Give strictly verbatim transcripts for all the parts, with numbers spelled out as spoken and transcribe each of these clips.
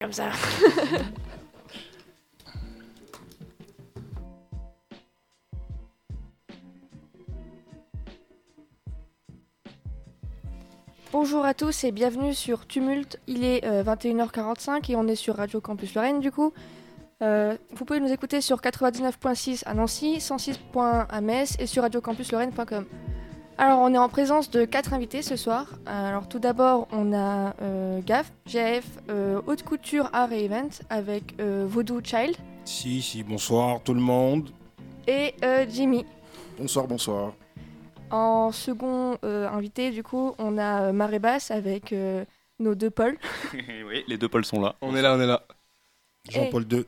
comme ça. Bonjour à tous et bienvenue sur Tumulte. Il est euh, vingt et une heures quarante-cinq et on est sur Radio Campus Lorraine du coup. Euh, vous pouvez nous écouter sur quatre-vingt-dix-neuf virgule six à Nancy, cent six virgule un à Metz et sur radio campus lorraine point com. Alors on est en présence de quatre invités ce soir. Alors tout d'abord on a euh, Gaf, G F, euh, Haute Couture Art et Event avec euh, Voodoo Child. Si, si, bonsoir tout le monde. Et euh, Jimmy. Bonsoir, bonsoir. En second euh, invité du coup on a euh, Marée Basse avec euh, nos deux Pauls. Oui, les deux Pauls sont là. On est là, on est là. Jean-Paul deux.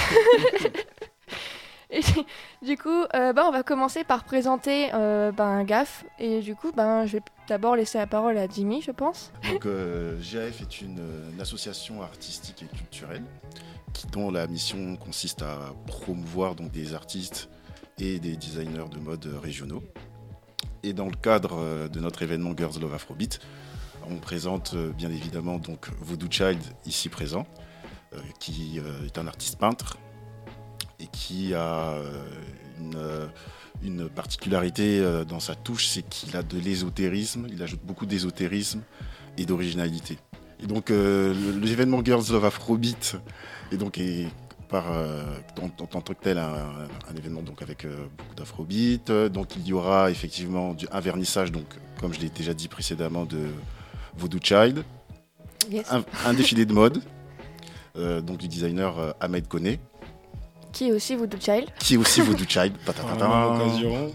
Et du coup, euh, bah, on va commencer par présenter euh, ben, Gaf. Et du coup, ben, je vais d'abord laisser la parole à Jimmy, je pense. Donc, euh, G A F est une, une association artistique et culturelle qui, dont la mission consiste à promouvoir donc, des artistes et des designers de mode régionaux. Et dans le cadre de notre événement Girls Love Afrobeat, on présente bien évidemment donc, Voodoo Child, ici présent, euh, qui euh, est un artiste peintre et qui a euh, une, euh, une particularité euh, dans sa touche, c'est qu'il a de l'ésotérisme, il ajoute beaucoup d'ésotérisme et d'originalité. Et donc euh, l'événement Girls Love Afrobeat est donc est par euh, en, en tant que tel un, un événement donc avec euh, beaucoup d'afrobeat. Donc il y aura effectivement du, un vernissage, donc comme je l'ai déjà dit précédemment, de Voodoo Child, Yes. un, un défilé de mode, euh, donc du designer euh, Ahmed Koné, Qui est aussi Voodoo Child. qui est aussi Voodoo Child. En même occasion.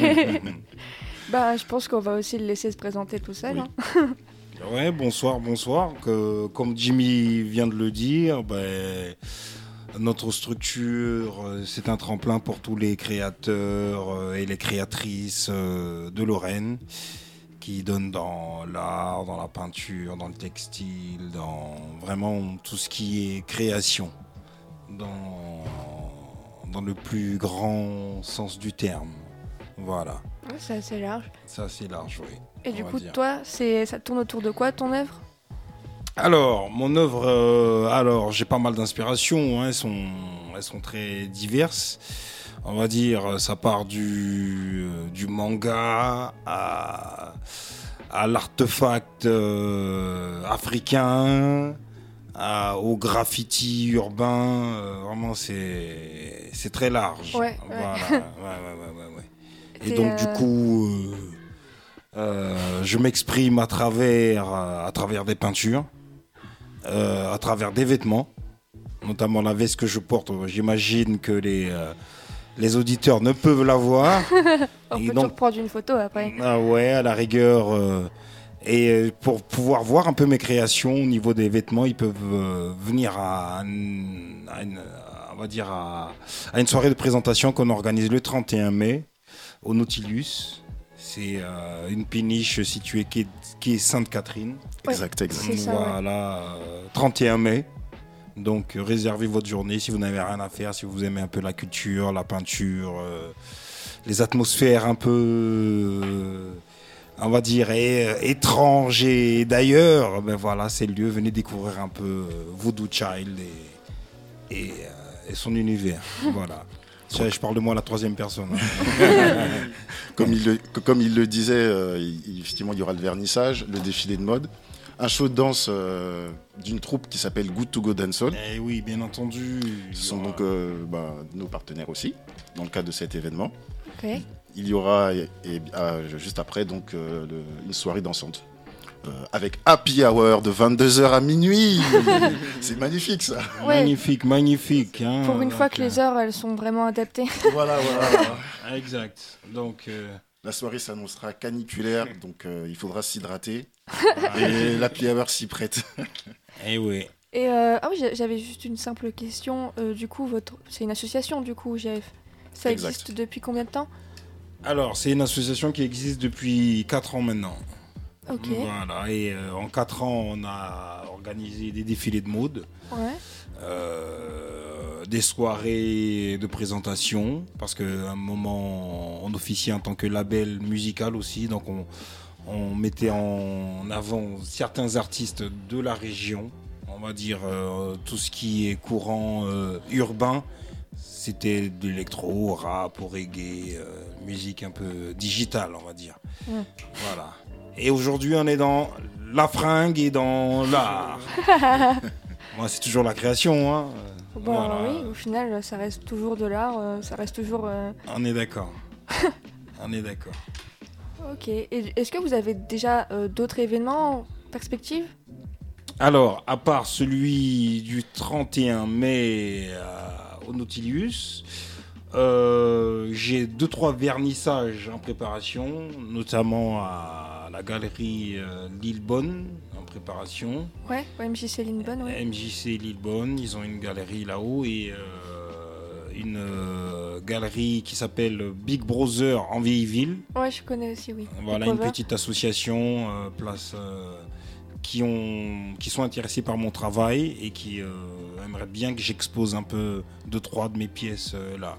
Bah, je pense qu'on va aussi le laisser se présenter tout seul. Oui. Hein. Ouais, bonsoir, bonsoir. Que, comme Jimmy vient de le dire, ben, notre structure, euh, c'est un tremplin pour tous les créateurs euh, et les créatrices euh, de Lorraine qui donnent dans l'art, dans la peinture, dans le textile, dans vraiment tout ce qui est création, dans, dans le plus grand sens du terme. Voilà, Ouais, c'est assez large. ça c'est large, oui. Et on du va coup, dire. toi, c'est, ça tourne autour de quoi ton œuvre? Alors, mon œuvre, euh, alors j'ai pas mal d'inspirations, hein, elles, sont, elles sont très diverses. On va dire, ça part du, euh, du manga à, à l'artefact euh, africain, à, au graffiti urbain. Euh, vraiment, c'est, c'est très large. Ouais, ouais. Voilà, ouais, ouais, ouais, ouais, ouais. Et T'es, donc, euh, du coup, euh, euh, je m'exprime à travers, à travers des peintures. Euh, à travers des vêtements, notamment la veste que je porte. J'imagine que les, euh, les auditeurs ne peuvent la voir. On Et peut donc- toujours prendre une photo après. Ah ouais, à la rigueur. euh, et euh, pour pouvoir voir un peu mes créations au niveau des vêtements, ils peuvent euh, venir à, un- à une, à- on va dire à, à une soirée de présentation qu'on organise le trente et un mai au Nautilus. C'est euh, une péniche située qui est, qui est Sainte-Catherine. Ouais. Exact, exact. C'est ça, ouais. Voilà, euh, trente et un mai. Donc euh, réservez votre journée si vous n'avez rien à faire, si vous aimez un peu la culture, la peinture, euh, les atmosphères un peu, euh, on va dire, é- étranges et d'ailleurs, ben voilà, c'est le lieu. Venez découvrir un peu euh, Voodoo Child et, et, euh, et son univers. Voilà. Ça, je parle de moi à la troisième personne. hein. Comme il le, comme il le disait, euh, il- effectivement, il y aura le vernissage, le défilé de mode, un show de danse euh, d'une troupe qui s'appelle Good to Go Dancehall. Eh oui, bien entendu. Ce sont donc euh, bah, nos partenaires aussi, dans le cadre de cet événement. Ok. Il y aura, et, et, ah, juste après, donc, euh, le- une soirée dansante. Euh, avec Happy Hour de vingt-deux heures à minuit. C'est magnifique, ça. Ouais. Magnifique, magnifique. hein. Pour une fois Donc, que les heures, elles sont vraiment adaptées. Voilà, voilà. euh, Exact. Donc, euh, La soirée s'annoncera caniculaire, donc euh, il faudra s'hydrater. Et l'Happy Hour s'y prête. eh oui. Et euh, ah oui, j'a- j'avais juste une simple question. Euh, du coup, votre, c'est une association, du coup, G F. Ça Exact. existe depuis combien de temps? Alors, c'est une association qui existe depuis quatre ans maintenant. Ok. Voilà. Et euh, en quatre ans, on a organisé des défilés de mode, Ouais. euh, des soirées de présentation, parce qu'à un moment, on officiait en tant que label musical aussi, donc on, on mettait en avant certains artistes de la région. on va dire, euh, tout ce qui est courant euh, urbain, c'était de l'électro, rap, ou reggae, euh, musique un peu digitale, on va dire. Mm. Voilà. Et aujourd'hui, on est dans la fringue et dans l'art. Moi, c'est toujours la création. Hein. Bon, voilà. Oui, au final, ça reste toujours de l'art, euh, ça reste toujours... Euh... On est d'accord. On est d'accord. Ok. Et est-ce que vous avez déjà euh, d'autres événements en perspective ? Alors, à part celui du trente et un mai euh, au Nautilus, euh, j'ai deux, trois vernissages en préparation, notamment à la galerie euh, Lillebonne en préparation. Ouais, ouais M J C Lillebonne, ouais. M J C Lillebonne, ils ont une galerie là-haut et euh, une euh, galerie qui s'appelle Big Brother en Vieilleville. Ouais, je connais aussi, oui. Voilà, une petite association, euh, place... Euh, Qui, ont, qui sont intéressés par mon travail et qui euh, aimeraient bien que j'expose un peu deux, trois de mes pièces euh, là.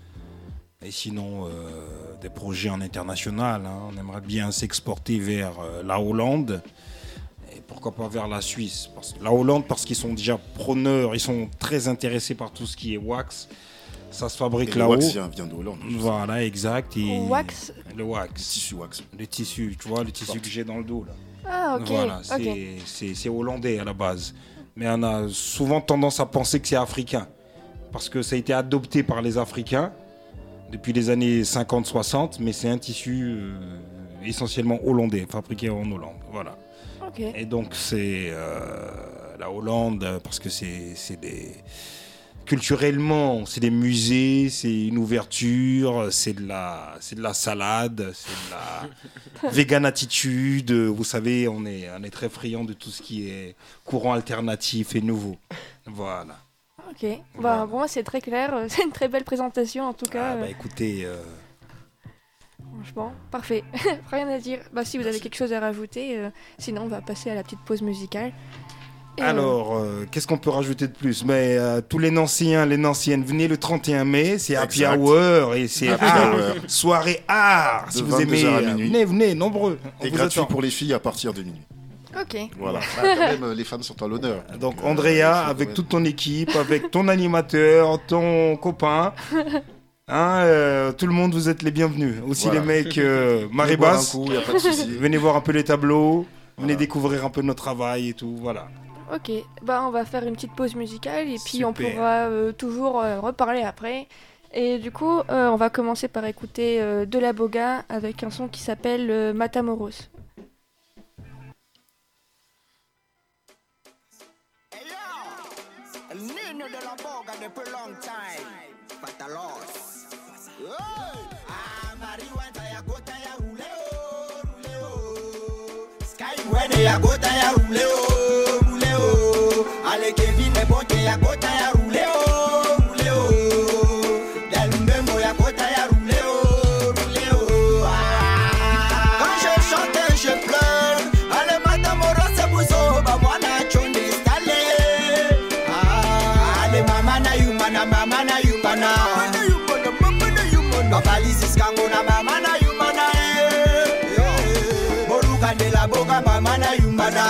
Et sinon, euh, des projets en international. Hein. On aimerait bien s'exporter vers euh, la Hollande et pourquoi pas vers la Suisse. Parce, la Hollande, parce qu'ils sont déjà preneurs, ils sont très intéressés par tout ce qui est wax. Ça se fabrique et là-haut. Le wax vient, vient de Hollande. Voilà, exact. Et wax le wax. Le tissu wax. Le tissu, tu vois, le tissu que j'ai dans le dos là. Ah, ok. Voilà, c'est, okay. c'est, c'est hollandais à la base. Mais on a souvent tendance à penser que c'est africain. Parce que ça a été adopté par les Africains depuis les années cinquante soixante, mais c'est un tissu euh, essentiellement hollandais, fabriqué en Hollande. Voilà. Okay. Et donc c'est euh, la Hollande, parce que c'est, c'est des... Culturellement, c'est des musées, c'est une ouverture, c'est de la, c'est de la salade, c'est de la vegan attitude. Vous savez, on est, on est très friand de tout ce qui est courant alternatif et nouveau. Voilà. Ok. Voilà. Bah, pour moi, c'est très clair. C'est une très belle présentation, en tout cas. Ah, bah écoutez. Euh... Franchement, parfait. Rien à dire. Bah, si vous avez quelque chose à rajouter, euh, sinon, on va passer à la petite pause musicale. Et Alors, euh, qu'est-ce qu'on peut rajouter de plus ? Mais euh, tous les Nanciens, les Nanciennes, venez le trente et un mai, c'est Happy Hour et c'est art, soirée art. De si vous aimez, euh, venez, venez, nombreux. On et gratuit attend. Pour les filles à partir de minuit. Ok. Voilà. Bah, quand même, les femmes sont à l'honneur. Donc, donc Andrea, euh, avec ouais. toute ton équipe, avec ton animateur, ton copain. Hein, euh, tout le monde, vous êtes les bienvenus. Aussi voilà. Les mecs, euh, Maribas, venez voir un peu les tableaux, voilà. Venez découvrir un peu notre travail et tout, voilà. Ok, bah on va faire une petite pause musicale et puis Super. On pourra euh, toujours euh, reparler après. Et du coup, euh, on va commencer par écouter euh, De La Boga avec un son qui s'appelle euh, Matamoros. Hey yo, El Niño de la Boga depuis long time, Patalos. Ah, marihuana ya gota ya ruleo, ruleo. Sky when ya gota ya ruleo. Ale Kevin est bon que ya gota ya roulé oh roulé oh Dalumbengo ya gota ya roulé oh roulé oh ah. Quand je chante je pleure Ale Matamoros c'est bouzo ba moi na chonde stale ah Ale mama na yumana mama na yumana mama yumana mama na yumana valise skango na mama na yumana eh Moruga de la Boga mama na yumana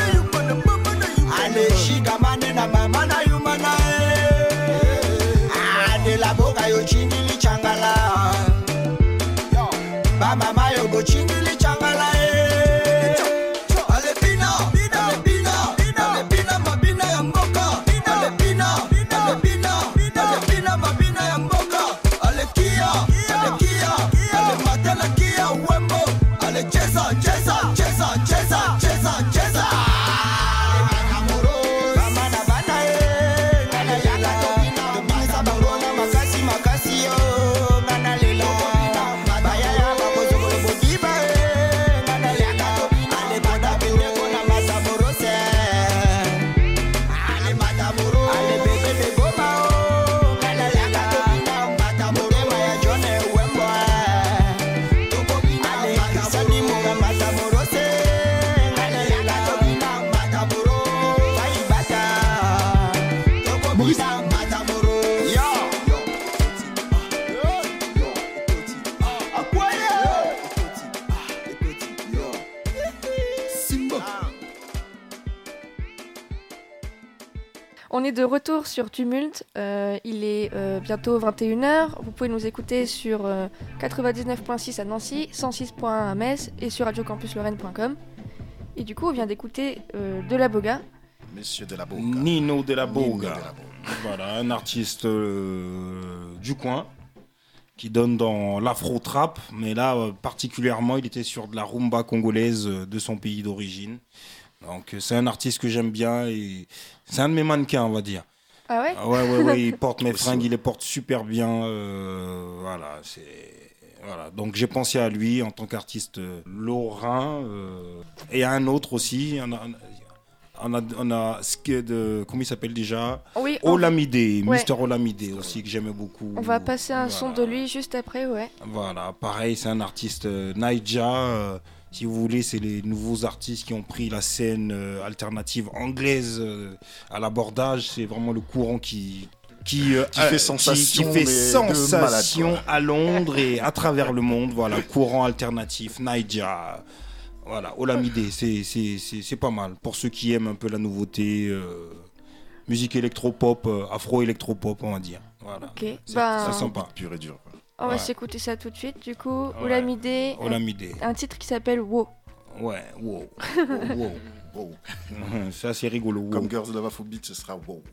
Ale shiga mane na mama na yumana ah De La Boga yo chingili changala yo ba mama yo go chingili changala eh Ale pina ale pina ale pina mabina ya mboka ale pina ale pina ale pina mabina ya mboka ale kia ale kia ale matela kia wembo ale cheza cheza cheza cheza cheza cheza On est de retour sur Tumulte. Euh, il est euh, bientôt vingt et une heures. Vous pouvez nous écouter sur euh, quatre-vingt-dix-neuf virgule six à Nancy, cent six point un à Metz et sur radio campus lorraine point com. Et du coup, on vient d'écouter euh, De La Boga. Monsieur de la Boga. Nino de la Nino Boga. de la Boga. Voilà, un artiste euh, du coin qui donne dans l'afro-trap, mais là, euh, particulièrement, il était sur de la rumba congolaise euh, de son pays d'origine. Donc, euh, c'est un artiste que j'aime bien et c'est un de mes mannequins, on va dire. Ah ouais Ah ouais, ouais, ouais, il porte mes Aussi, fringues, ouais. il les porte super bien. euh, voilà, c'est... Voilà, donc j'ai pensé à lui en tant qu'artiste euh, lorrain euh, et à un autre aussi. On a, on a, on a ce que de, comment il s'appelle déjà Oui, on, Olamide, Ouais. Mister Olamide aussi que j'aimais beaucoup. on va passer un Voilà. son de lui juste après, ouais. Voilà, pareil, c'est un artiste euh, Naija. euh, si vous voulez, c'est les nouveaux artistes qui ont pris la scène euh, alternative anglaise euh, à l'abordage. C'est vraiment le courant qui qui, euh, Qui fait sensation, qui, qui fait mais de sensation malade, à Londres et à travers le monde. Voilà, courant alternatif, Naija. Voilà, Olamide, c'est c'est c'est c'est pas mal pour ceux qui aiment un peu la nouveauté, euh, musique électropop, euh, afro-électropop, on va dire. Voilà, Ok, c'est ben, c'est sympa. Pur et dur. quoi. on va Ouais. s'écouter ça tout de suite. Du coup, Ouais. Olamide, Olamide. un, un titre qui s'appelle Wo. Ouais, wow. wow. Wow. C'est assez rigolo. Wow. Comme Girls Love Afrobeat, ce sera wow.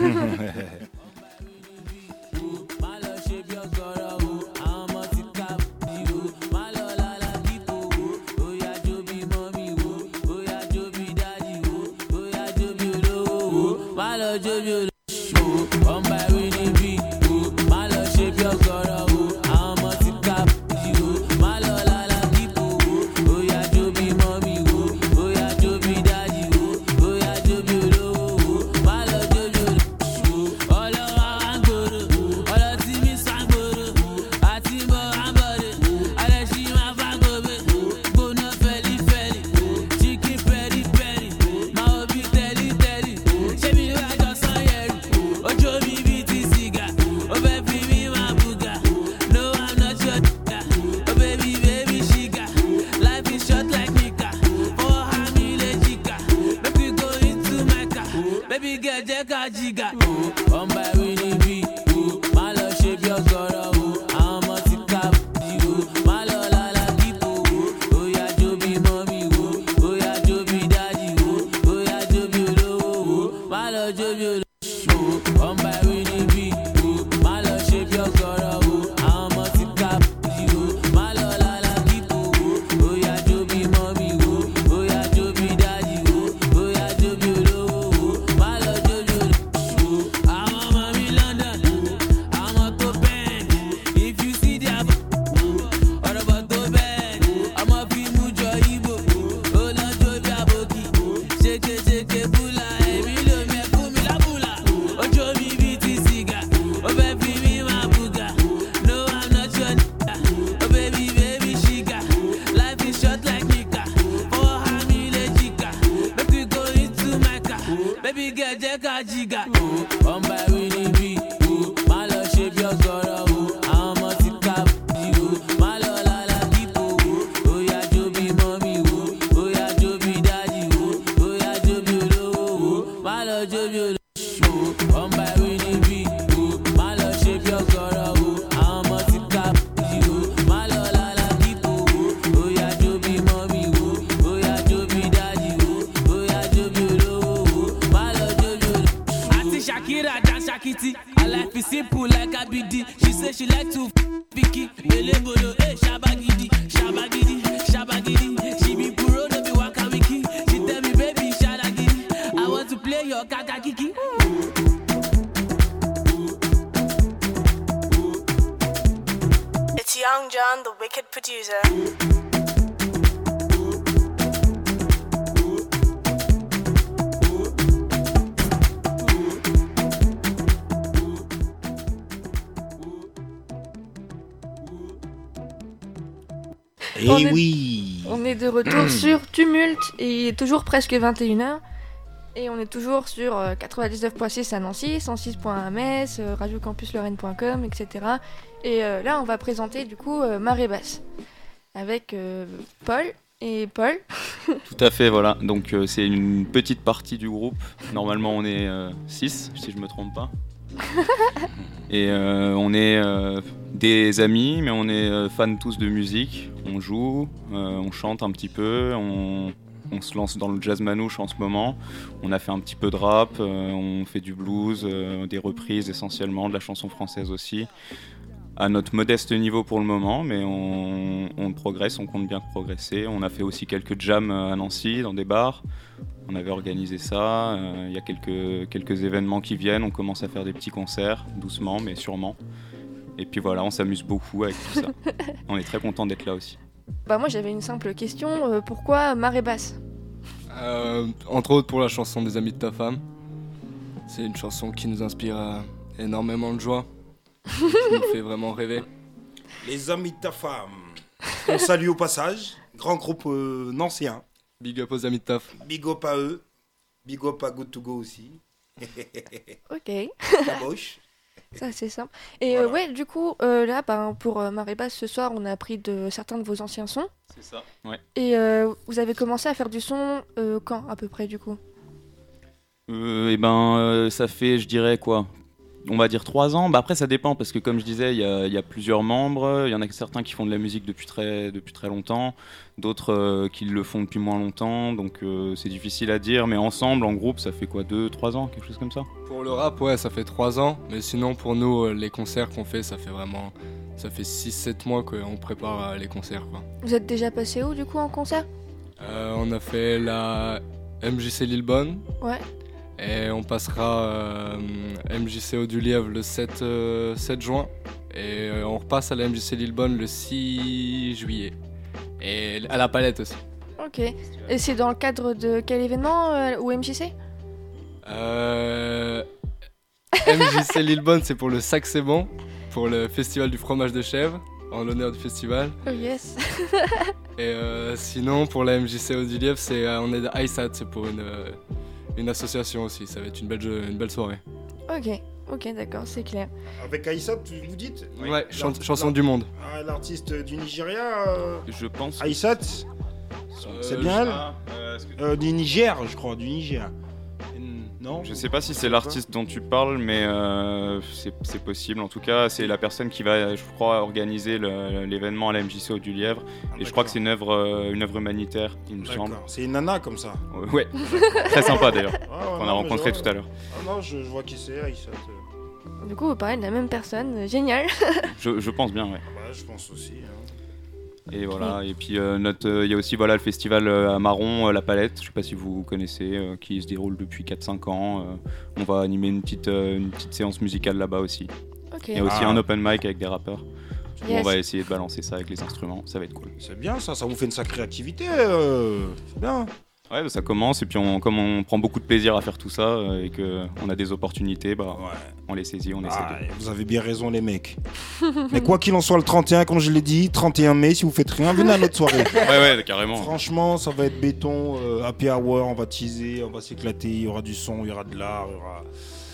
It's Young John, the wicked producer. Et On est- oui. On est de retour sur Tumulte et il est toujours presque vingt et une heures. Et on est toujours sur euh, quatre-vingt-dix-neuf virgule six à Nancy, cent six point un à Metz, euh, radio campus lorraine point com, et cetera. Et euh, là, on va présenter du coup euh, Marée Basse avec euh, Paul Et Paul? Tout à fait, voilà. Donc euh, c'est une petite partie du groupe. Normalement on est six, si je me trompe pas. Et euh, on est euh, des amis, mais on est euh, fans tous de musique. On joue, euh, on chante un petit peu, on, on se lance dans le jazz manouche en ce moment. On a fait un petit peu de rap, euh, on fait du blues, euh, des reprises essentiellement, de la chanson française aussi. À notre modeste niveau pour le moment, mais on, on progresse, on compte bien progresser. On a fait aussi quelques jams à Nancy, dans des bars. On avait organisé ça. Il euh, y a quelques, quelques événements qui viennent. On commence à faire des petits concerts, doucement, mais sûrement. Et puis voilà, on s'amuse beaucoup avec tout ça. On est très content d'être là aussi. Bah moi j'avais une simple question. Euh, pourquoi Marée Basse? euh, Entre autres pour la chanson des amis de ta femme. C'est une chanson qui nous inspire euh, énormément de joie. Qui nous fait vraiment rêver. Les amis de ta femme. On salue au passage. Grand groupe euh, nancéen. Big up aux amis de taf. Big up à eux. Big up à Good to Go aussi. Ok. La boche. Ça c'est simple. Et Voilà. euh, ouais, du coup, euh, là, ben, pour euh, Marée Basse ce soir, on a appris de certains de vos anciens sons. C'est ça. Ouais. Et euh, vous avez commencé à faire du son euh, quand à peu près du coup? Euh, et ben, euh, ça fait, je dirais quoi, on va dire trois ans. Bah après, ça dépend parce que comme je disais, il y a, y a plusieurs membres. Il y en a certains qui font de la musique depuis très, depuis très longtemps, d'autres euh, qui le font depuis moins longtemps. Donc euh, c'est difficile à dire. Mais ensemble, en groupe, ça fait quoi, deux, trois ans, quelque chose comme ça. Pour le rap, ouais, ça fait trois ans. Mais sinon, pour nous, euh, les concerts qu'on fait, ça fait vraiment. Ça fait six sept mois qu'on prépare euh, les concerts, quoi. Vous êtes déjà passé où du coup en concert? Euh, on a fait la M J C Lillebonne. Ouais. Et on passera euh, M J C Eau du Lièvre le sept, euh, sept juin. Et euh, on repasse à la M J C Lillebonne le six juillet. Et à la Palette aussi. Ok. Et c'est dans le cadre de quel événement euh, ou M J C? Euh... M J C Lillebonne, c'est pour le Sac C'est Bon, pour le festival du fromage de chèvre, en l'honneur du festival. Oh yes. Et euh, sinon, pour la M J C Eau du Lièvre, c'est, euh, on est de I S A T, c'est pour une, euh, une association aussi. Ça va être une belle, jeu- une belle soirée. Ok. Ok, d'accord, c'est clair. Avec Aïssa, vous dites? Ouais, chan- L'art- chanson l'art- du monde. Ah, l'artiste du Nigeria, euh, Je pense. Aïssa, c'est bien elle Ah, euh, est-ce que- euh, Du Niger, je crois, du Niger. Non? Je sais pas si Je c'est sais l'artiste dont tu parles, mais euh, c'est, c'est possible. En tout cas, c'est la personne qui va, je crois, organiser le- l'événement à la M J C Eau du Lièvre. Ah, Et je crois que c'est une œuvre, euh, une œuvre humanitaire, il me semble. D'accord. C'est une nana comme ça. Euh, Ouais, très sympa d'ailleurs. Ah, ouais, Qu'on a non, rencontré mais je tout à l'heure. vois- Ah non, je, je vois qui c'est, Aïssa. euh. Du coup, vous parlez de la même personne. euh, Génial. Je, je pense bien, ouais. Ah bah, je pense aussi. hein. Et voilà. Et puis euh, notre, euh, il y a aussi voilà le festival euh, à Marron, euh, La Palette. Je sais pas si vous connaissez, euh, qui se déroule depuis quatre cinq ans. Euh, on va animer une petite, euh, une petite séance musicale là-bas aussi. Ok. Il y a aussi Ah. un open mic avec des rappeurs. Yes. On va essayer de balancer ça avec les instruments. Ça va être cool. C'est bien ça, ça vous fait une sacrée activité. euh, C'est bien. Ouais, bah, ça commence et puis on, comme on prend beaucoup de plaisir à faire tout ça euh, et que on a des opportunités, bah Ouais. on les saisit, on essaie Ah, de. vous avez bien raison les mecs. Mais quoi qu'il en soit, le trente et un, comme je l'ai dit, trente et un mai, si vous faites rien, venez à notre soirée. Ouais, ouais, carrément. Franchement, ça va être béton, euh, happy hour, on va teaser, on va s'éclater, il y aura du son, il y aura de l'art, il y aura,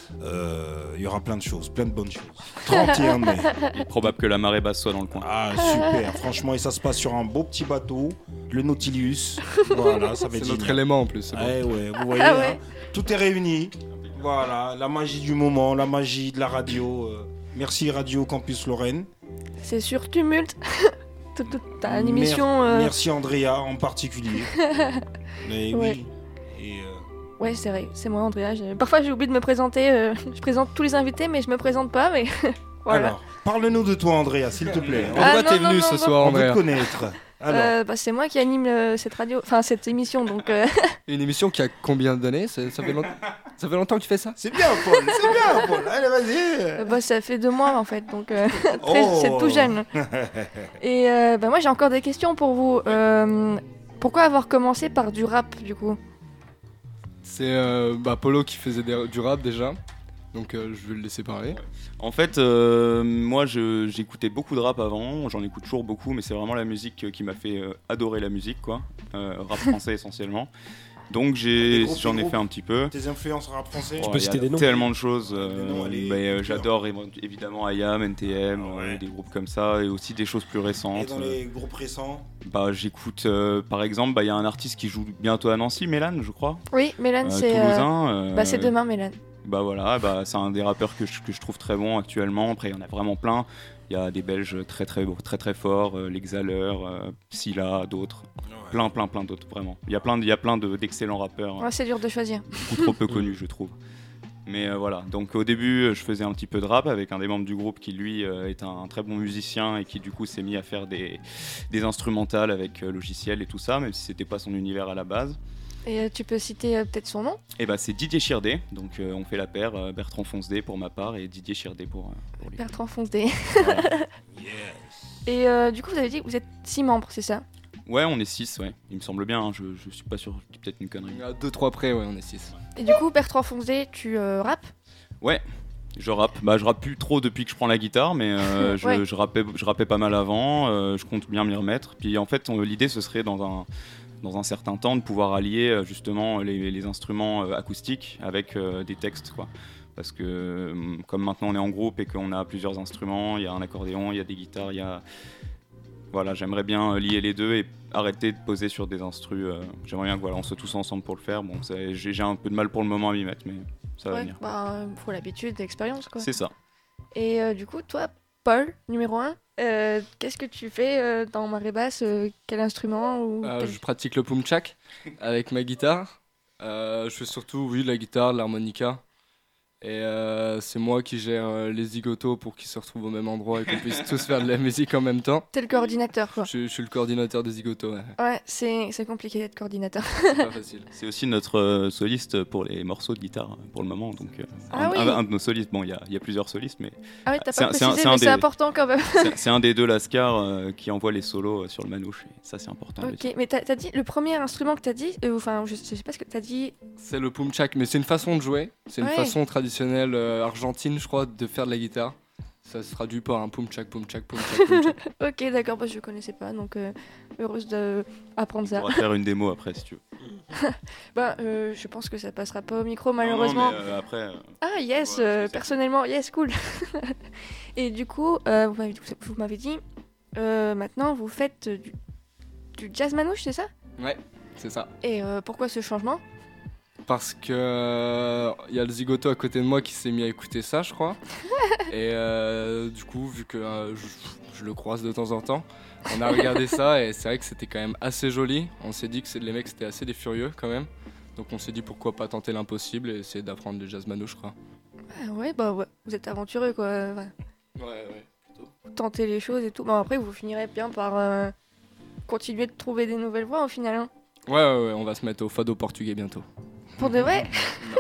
euh, il y aura plein de choses, plein de bonnes choses. trente et un mai. Il est probable que la marée basse soit dans le coin. Ah super, franchement, et ça se passe sur un beau petit bateau, le Nautilus. Voilà, ça va C'est être notre génial. élément en plus. c'est bon. Ouais, ouais, vous voyez, Ah ouais. hein, tout est réuni. Voilà, la magie du moment, la magie de la radio. euh. Merci Radio Campus Lorraine. C'est sur Tumulte. Toute- toute- T'as une émission. Mer- euh, Merci Andrea en particulier. Mais Ouais. oui. Et euh, Ouais, c'est vrai, c'est moi, Andrea. J'ai- Parfois, j'ai oublié de me présenter. euh, Je présente tous les invités, mais je me présente pas. Mais voilà. Alors, parle-nous de toi Andrea, s'il te plaît. Pourquoi Ah, non, t'es non, venu non, ce non. soir, On veut te Andrea? connaître. Alors, Euh, bah, c'est moi qui anime euh, cette radio, enfin cette émission, donc euh, Une émission qui a combien d'années? ça, ça, fait long- ça fait longtemps que tu fais ça? c'est bien Paul, c'est bien Paul. Allez, vas-y. euh, bah, ça fait deux mois en fait, donc euh, très- Oh. c'est tout jeune. Et euh, bah, moi j'ai encore des questions pour vous. Euh, pourquoi avoir commencé par du rap du coup? C'est euh, bah, Polo qui faisait des- du rap déjà. Donc euh, je vais le laisser parler. En fait, euh, moi, je- j'écoutais beaucoup de rap avant. J'en écoute toujours beaucoup, mais c'est vraiment la musique euh, qui m'a fait euh, adorer la musique, quoi. Euh, rap français essentiellement. Donc Des j'ai, groupes, j'en des ai groupes. fait un petit peu. Tes influences rap français. Oh, peux il y a citer des noms tellement de choses. euh, Des noms, allez, mais, euh, coup de cœur. j'adore évo- évidemment I A M, N T M, Ah ouais. euh, des groupes comme ça, et aussi des choses plus Et récentes. dans les groupes récents. Bah, j'écoute, euh, par exemple, bah, il y a un artiste qui joue bientôt à Nancy, Mélan, je crois. Oui, Mélan, Euh, c'est. euh, Toulousain. euh, Bah, c'est demain, Mélan. Bah voilà, bah, c'est un des rappeurs que je, que je trouve très bon actuellement. Après, il y en a vraiment plein. Il y a des Belges très très très très forts, euh, l'Exhaleur, euh, Scylla, d'autres. Plein plein plein d'autres, vraiment. Il y a plein, de- il y a plein de- d'excellents rappeurs, Ouais, c'est dur de choisir. beaucoup trop peu connus, je trouve. Mais euh, voilà, donc au début, euh, je faisais un petit peu de rap avec un des membres du groupe qui, lui, euh, est un, très bon musicien et qui, du coup, s'est mis à faire des, des instrumentales avec euh, logiciel et tout ça, même si c'était pas son univers à la base. Et euh, tu peux citer euh, peut-être son nom? Et bah, c'est Didier Chirdé, donc euh, on fait la paire, euh, Bertrand Foncedé pour ma part et Didier Chirdé pour, euh, pour lui. Bertrand Foncedé. Voilà. Et euh, du coup, vous avez dit que vous êtes six membres, c'est ça? Ouais, on est six, ouais. Il me semble bien, hein, je, je suis pas sûr, je dis peut-être une connerie. À deux trois près, ouais, on est six. Et du coup, Bertrand Foncedé, tu euh, rappes? Ouais, je rappe. Bah, je rappe plus trop depuis que je prends la guitare, mais euh, je, Ouais. je, rappais, je rappais pas mal avant. euh, je compte bien m'y remettre. Puis en fait, on- l'idée, ce serait dans un, dans un certain temps de pouvoir allier euh, justement les, les instruments euh, acoustiques avec euh, des textes, quoi. Parce que euh, comme maintenant on est en groupe et qu'on a plusieurs instruments, il y a un accordéon, il y a des guitares, il y a... Voilà, j'aimerais bien euh, lier les deux et arrêter de poser sur des instrus. euh, j'aimerais bien que voilà, on soit tous ensemble pour le faire. Bon, c'est- j'ai j'ai un peu de mal pour le moment à m'y mettre, mais ça va Ouais, venir. bah, euh, faut l'habitude, l'expérience, quoi. C'est ça. Et euh, du coup, toi, Paul, numéro un, euh, qu'est-ce que tu fais euh, dans Marée Basse? euh, Quel instrument ou Euh, quel- je pratique le pumchak avec ma guitare. Euh, je fais surtout, oui, la guitare, l'harmonica. Et euh, c'est moi qui gère euh, les zigotos pour qu'ils se retrouvent au même endroit et qu'on puisse tous faire de la musique en même temps. T'es le coordinateur, quoi. Je, je suis le coordinateur des zigotos, ouais. Ouais, c'est c'est compliqué d'être coordinateur. C'est pas facile. C'est aussi notre euh, soliste pour les morceaux de guitare euh, pour le moment. Donc, euh, Ah un, oui. un- un de nos solistes, bon, il y a, il y a plusieurs solistes, mais Ah oui, t'as C'est pas un- c'est un- précisé, c'est un mais c'est des- important quand même. c'est c'est un des deux Lascar euh, qui envoie les solos euh, sur le manouche. Et ça, c'est important. Ok, aussi. mais t'as t'as dit, le premier instrument que t'as dit, euh, enfin, je, je sais pas ce que t'as dit. C'est le pumchak, mais c'est une façon de jouer. C'est une Ouais. façon traditionnelle euh, argentine, je crois, de faire de la guitare. Ça se traduit par un pumchak, pumchak, pumchak, pumchak. Ok, d'accord, bah, je connaissais pas, donc euh, heureuse d'apprendre On ça. pourra faire une démo après si tu veux. Bah, euh, je pense que ça passera pas au micro, Non, non, malheureusement. mais, euh, après, euh, Ah, yes, Voilà, euh, c'est ça. personnellement, yes, cool. Et du coup, euh, vous m'avez vous m'avez dit, euh, maintenant vous faites euh, du, du jazz manouche, c'est ça? Ouais, c'est ça. Et euh, pourquoi ce changement? Parce que il y a le zigoto à côté de moi qui s'est mis à écouter ça, je crois. Et euh, du coup, vu que euh, je, je le croise de temps en temps, on a regardé ça et c'est vrai que c'était quand même assez joli. On s'est dit que c'est- les mecs c'était assez des furieux quand même. Donc on s'est dit pourquoi pas tenter l'impossible et essayer d'apprendre le jazz manouche, je crois. Ah ouais, bah ouais, vous êtes aventureux quoi. euh, ouais. Ouais, ouais. Vous tentez les choses et tout. Bon, après, vous finirez bien par euh, continuer de trouver des nouvelles voies au final. Hein. Ouais, ouais, ouais, on va se mettre au fado portugais bientôt. Pour de vrai?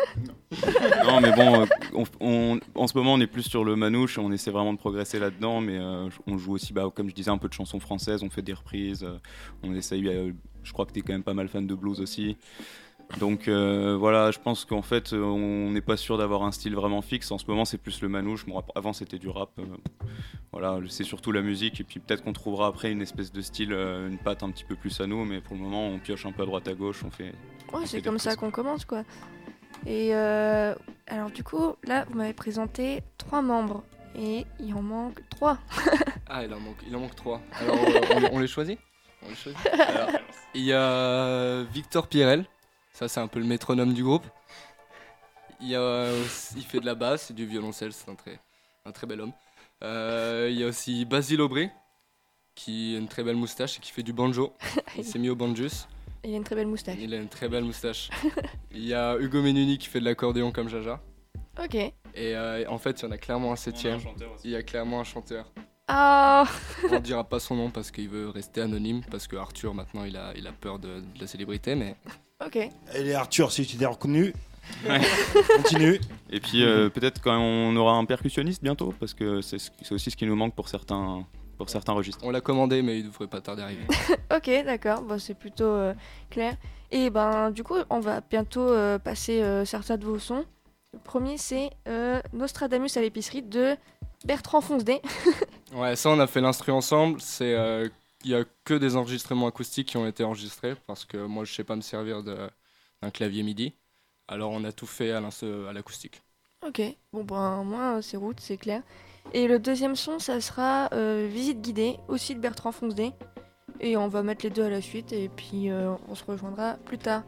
non, mais bon, euh, on, on- en ce moment, on est plus sur le manouche. On essaie vraiment de progresser là-dedans, mais euh, on joue aussi, bah, comme je disais, un peu de chansons françaises. On fait des reprises. euh, on essaye. euh, je crois que t'es quand même pas mal fan de blues aussi. Donc euh, voilà, je pense qu'en fait, euh, on n'est pas sûr d'avoir un style vraiment fixe. En ce moment, c'est plus le manouche. Bon, ap- avant, c'était du rap. euh, voilà, c'est surtout la musique. Et puis peut-être qu'on trouvera après une espèce de style, euh, une patte un petit peu plus à nous. Mais pour le moment, on pioche un peu à droite à gauche. On fait. Ouais, fait c'est des comme ça reprises. qu'on commence quoi. Et euh, alors, du coup, là, vous m'avez présenté trois membres. Et il en manque trois. Ah, il en manque, il en manque trois. Alors, euh, on, les- on les choisit On les choisit Alors, il y a Victor Pirel. Ça, c'est un peu le métronome du groupe. Il, y a aussi- il fait de la basse et du violoncelle. C'est un très, un très bel homme. Euh, il y a aussi Basile Aubry, qui a une très belle moustache et qui fait du banjo. Il s'est mis au banjus. Il a une très belle moustache. Il a une très belle moustache. Il y a Hugo Menuni qui fait de l'accordéon comme Jaja. Ok. Et euh, en fait, il y en a clairement un septième. Il y a clairement un chanteur. Ah, On ne dira pas son nom parce qu'il veut rester anonyme, parce que Arthur maintenant il a, il a peur de, de la célébrité, mais ok. Allez Arthur, si tu t'es reconnu, Ouais. continue. Et puis euh, peut-être quand on aura un percussionniste bientôt, parce que c'est ce- c'est aussi ce qui nous manque pour certains, pour certains registres. on l'a commandé, mais il devrait pas tarder à arriver. Ok, d'accord. Bon, c'est plutôt euh, clair. Et ben, du coup, on va bientôt euh, passer euh, certains de vos sons. Le premier, c'est euh, Nostradamus à l'épicerie de Bertrand Foncedé. Ouais, ça on a fait l'instru ensemble. C'est, euh, il y a que des enregistrements acoustiques qui ont été enregistrés parce que moi je sais pas me servir de, un clavier MIDI. Alors on a tout fait à, à l'acoustique. Ok, bon ben moi c'est route, c'est clair. Et le deuxième son, ça sera euh, Visite guidée, aussi de Bertrand Fonzdé. Et on va mettre les deux à la suite et puis euh, on se rejoindra plus tard.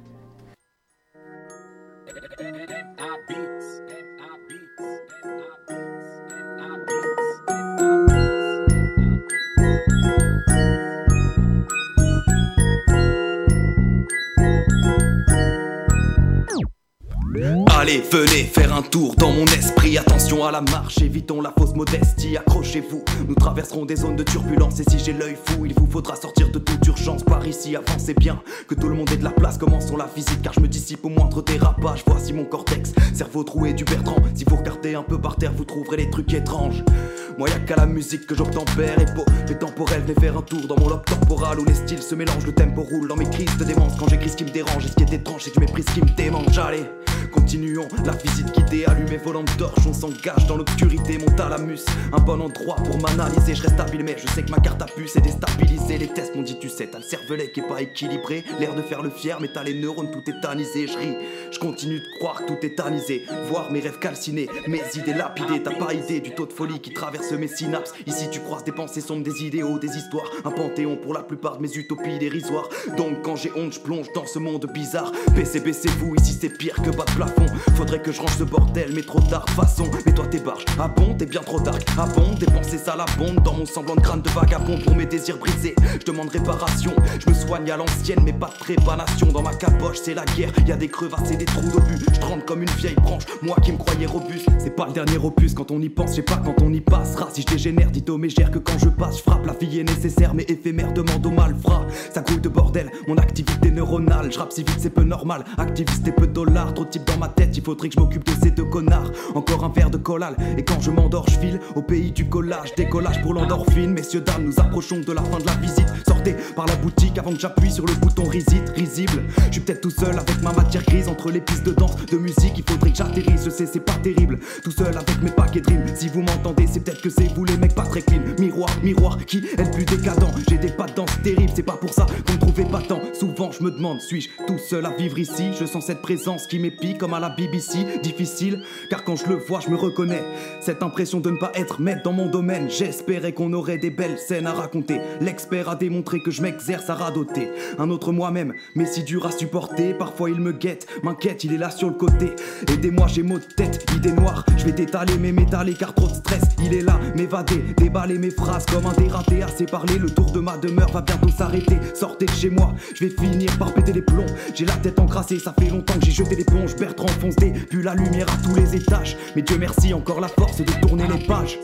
Allez, venez faire un tour dans mon esprit. Attention à la marche, évitons la fausse modestie. Accrochez-vous, nous traverserons des zones de turbulence. Et si j'ai l'œil fou, il vous faudra sortir de toute urgence. Par ici, avancez bien, que tout le monde ait de la place. Commençons la visite, car je me dissipe au moindre dérapage. Voici mon cortex, cerveau troué du Bertrand. Si vous regardez un peu par terre, vous trouverez des trucs étranges. Moi y'a qu'à la musique que j'obtempère. Et beau, mes temporels, venez faire un tour dans mon lobe temporal où les styles se mélangent, le tempo roule dans mes crises de démence. Quand j'écris ce qui me dérange et ce qui est étrange, c'est que je méprise ce qui me démange. Allez, continuons la visite guidée, allumez vos lampes torches, on s'engage dans l'obscurité, mon thalamus, un bon endroit pour m'analyser, je reste habile mais je sais que ma carte à puce est déstabilisée, les tests m'ont dit tu sais, t'as le cervelet qui est pas équilibré, l'air de faire le fier mais t'as les neurones tout étanisés, je ris, je continue de croire que tout est anisé, voir mes rêves calcinés, mes idées lapidées, t'as pas idée du taux de folie qui traverse mes synapses, ici tu croises des pensées sombres, des idéaux, des histoires, un panthéon pour la plupart de mes utopies dérisoires, donc quand j'ai honte je plonge dans ce monde bizarre, baissez, baissez-vous, ici c'est pire que bas de plafond. Faudrait que je range ce bordel, mais trop tard, façon. Mais toi t'es barge, ah bon, t'es bien trop dark, ah bon, dépenser ça la bombe dans mon semblant de crâne de vagabond pour mes désirs brisés. Je demande réparation, je me soigne à l'ancienne, mais pas de trépanation. Dans ma caboche, c'est la guerre, y a des crevasses et des trous d'obus. Je tremble comme une vieille branche, moi qui me croyais robuste. C'est pas le dernier opus quand on y pense, je sais pas quand on y passera. Si je dégénère, dites aux mégères que quand je passe, je frappe. La vie est nécessaire, mais éphémère, demande au malfrat. Ça grouille de bordel, mon activité neuronale. Je rappe si vite, c'est peu normal. Activiste et peu de dollars, trop de types dans ma tête, il faudrait que je m'occupe de ces deux connards. Encore un verre de collal, et quand je m'endors, je file au pays du collage. Décollage pour l'endorphine, messieurs, dames, nous approchons de la fin de la visite. Sortez par la boutique avant que j'appuie sur le bouton risite, risible. Je suis peut-être tout seul avec ma matière grise entre les pistes de danse, de musique, il faudrait que j'atterrisse. Je sais, c'est pas terrible, tout seul avec mes paquets de rimes. Si vous m'entendez, c'est peut-être que c'est vous les mecs pas très clean. Miroir, miroir, qui est le plus décadent? J'ai des pas de danse terribles, c'est pas pour ça qu'on me trouvait pas tant. Souvent je me demande, suis-je tout seul à vivre ici? Je sens cette présence qui m'épie comme à la B B C. Difficile, car quand je le vois, je me reconnais. Cette impression de ne pas être maître dans mon domaine. J'espérais qu'on aurait des belles scènes à raconter. L'expert a démontré que je m'exerce à radoter. Un autre moi-même, mais si dur à supporter. Parfois il me guette, m'inquiète, il est là sur le côté. Aidez-moi, j'ai maux de tête, idée noire. Je vais t'étaler, mais m'étaler car trop de stress. Il est là, m'évader, déballer mes phrases comme un dératé. Assez parlé, le tour de ma demeure va bientôt s'arrêter. Sortez de chez moi, je vais finir par péter les plombs. J'ai la tête encrassée, ça fait longtemps que j'ai jeté l'éponge. Bertrand Fonzdé, vu la lumière à tous les étages. Mais Dieu merci, encore la force de tourner les pages.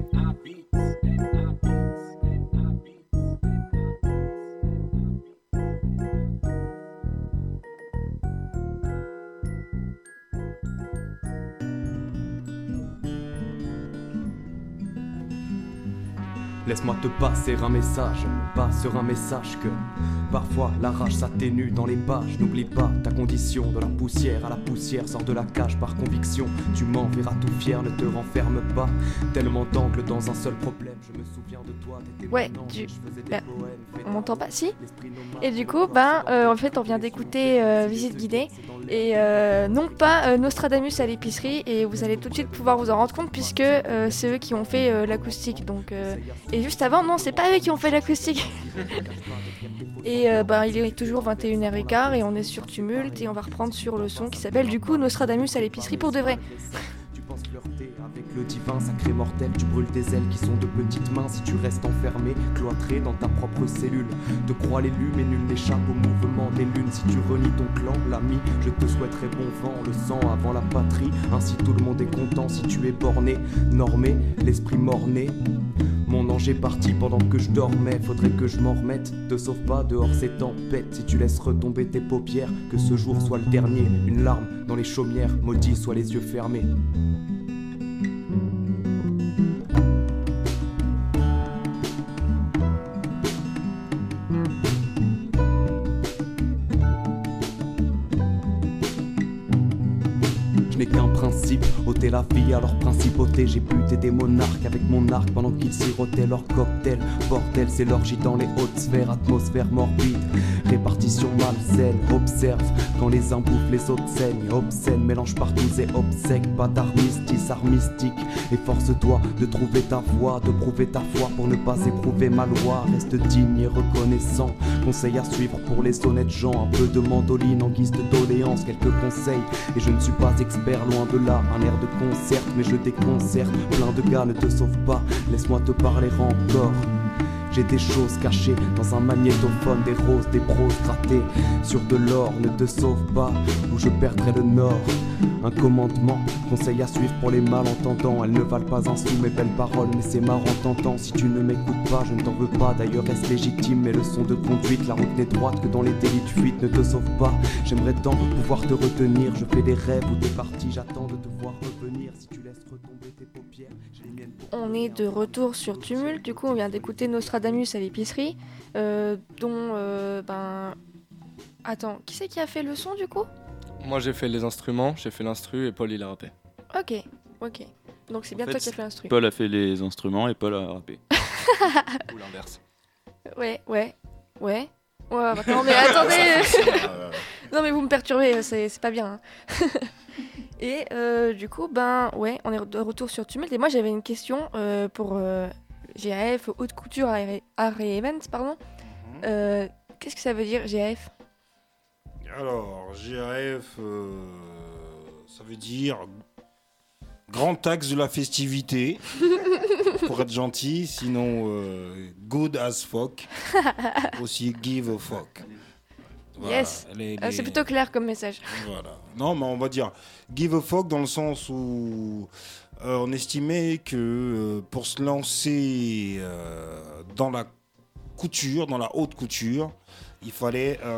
Laisse-moi te passer un message, pas sur un message que parfois la rage s'atténue dans les pages. N'oublie pas ta condition, de la poussière à la poussière, sors de la cage par conviction. Tu m'enverras tout fier, ne te renferme pas. Tellement d'angles dans un seul problème, je me souviens de toi. Ouais, tu... bah, on m'entend pas, si. Et du coup, ben, euh, en fait, on vient d'écouter euh, Visite guidée. Et euh, non pas euh, Nostradamus à l'épicerie, et vous allez tout de suite pouvoir vous en rendre compte puisque euh, c'est eux qui ont fait euh, l'acoustique. Donc, euh, et juste avant, non, c'est pas eux qui ont fait l'acoustique. Et euh, bah, il est toujours vingt et une heures quinze et on est sur Tumulte et on va reprendre sur le son qui s'appelle du coup Nostradamus à l'épicerie pour de vrai. Avec le divin, sacré mortel, tu brûles des ailes qui sont de petites mains. Si tu restes enfermé, cloîtré dans ta propre cellule, te crois l'élu mais nul n'échappe au mouvement des lunes. Si tu renies ton clan, l'ami, je te souhaiterais bon vent, le sang avant la patrie. Ainsi tout le monde est content si tu es borné, normé, l'esprit morné. Mon ange est parti pendant que je dormais, faudrait que je m'en remette. Te sauve pas dehors ces tempêtes, si tu laisses retomber tes paupières, que ce jour soit le dernier. Une larme dans les chaumières, maudit soient les yeux fermés. Je n'ai qu'un principe, au ôté la vie à leur principauté. J'ai buté des monarques avec mon arc pendant qu'ils sirotaient leur cocktail. Bordel, c'est l'orgie dans les hautes sphères, atmosphère morbide, répartition malsaine. Observe quand les uns bouffent, les autres saignent. Obscène, mélange partout et obsèques. Pas d'armistice, art mystique. Efforce-toi de trouver ta voie, de prouver ta foi pour ne pas éprouver ma loi. Reste digne et reconnaissant. Conseil à suivre pour les honnêtes gens. Un peu de mandoline en guise de doléance, quelques conseils. Et je ne suis pas expert, loin de là. Un air de concert, mais je déconcerte. Plein de gars ne te sauvent pas, laisse-moi te parler encore. J'ai des choses cachées dans un magnétophone, des roses, des proses grattées sur de l'or. Ne te sauve pas ou je perdrai le nord. Un commandement, conseil à suivre pour les malentendants. Elles ne valent pas un sou mes belles paroles, mais c'est marrant t'entends. Si tu ne m'écoutes pas, je ne t'en veux pas. D'ailleurs reste légitime mes leçons de conduite. La route n'est droite que dans les délits de fuite. Ne te sauve pas, j'aimerais tant pouvoir te retenir. Je fais des rêves ou des parties, j'attends de te voir revenir. Si tu laisses retomber tes paupières, j'ai les miennes pour On est de retour sur Tumult, du coup on vient d'écouter Nostradamus à l'épicerie, euh, dont, euh, ben... Attends, qui c'est qui a fait le son du coup? Moi j'ai fait les instruments, j'ai fait l'instru et Paul il a rappé. Ok, ok. Donc c'est bien En fait, toi qui as fait l'instru. Paul a fait les instruments et Paul a rappé. Ou l'inverse. Ouais, ouais, ouais. Ouais, bah, non mais attendez. Non mais vous me perturbez, c'est, c'est pas bien. Hein. Et euh, du coup, ben ouais, on est de retour sur Tumult. Et moi j'avais une question euh, pour euh, G A F, Haute Couture, Art et Events, pardon. Euh, qu'est-ce que ça veut dire G A F? Alors, G A F, euh, ça veut dire grand axe de la festivité, pour être gentil, sinon euh, good as fuck, aussi give a fuck. Voilà, Yes, les- Euh, les- c'est plutôt clair comme message. Voilà. Non, mais on va dire give a fuck dans le sens où euh, on estimait que euh, pour se lancer euh, dans la couture, dans la haute couture, il fallait euh,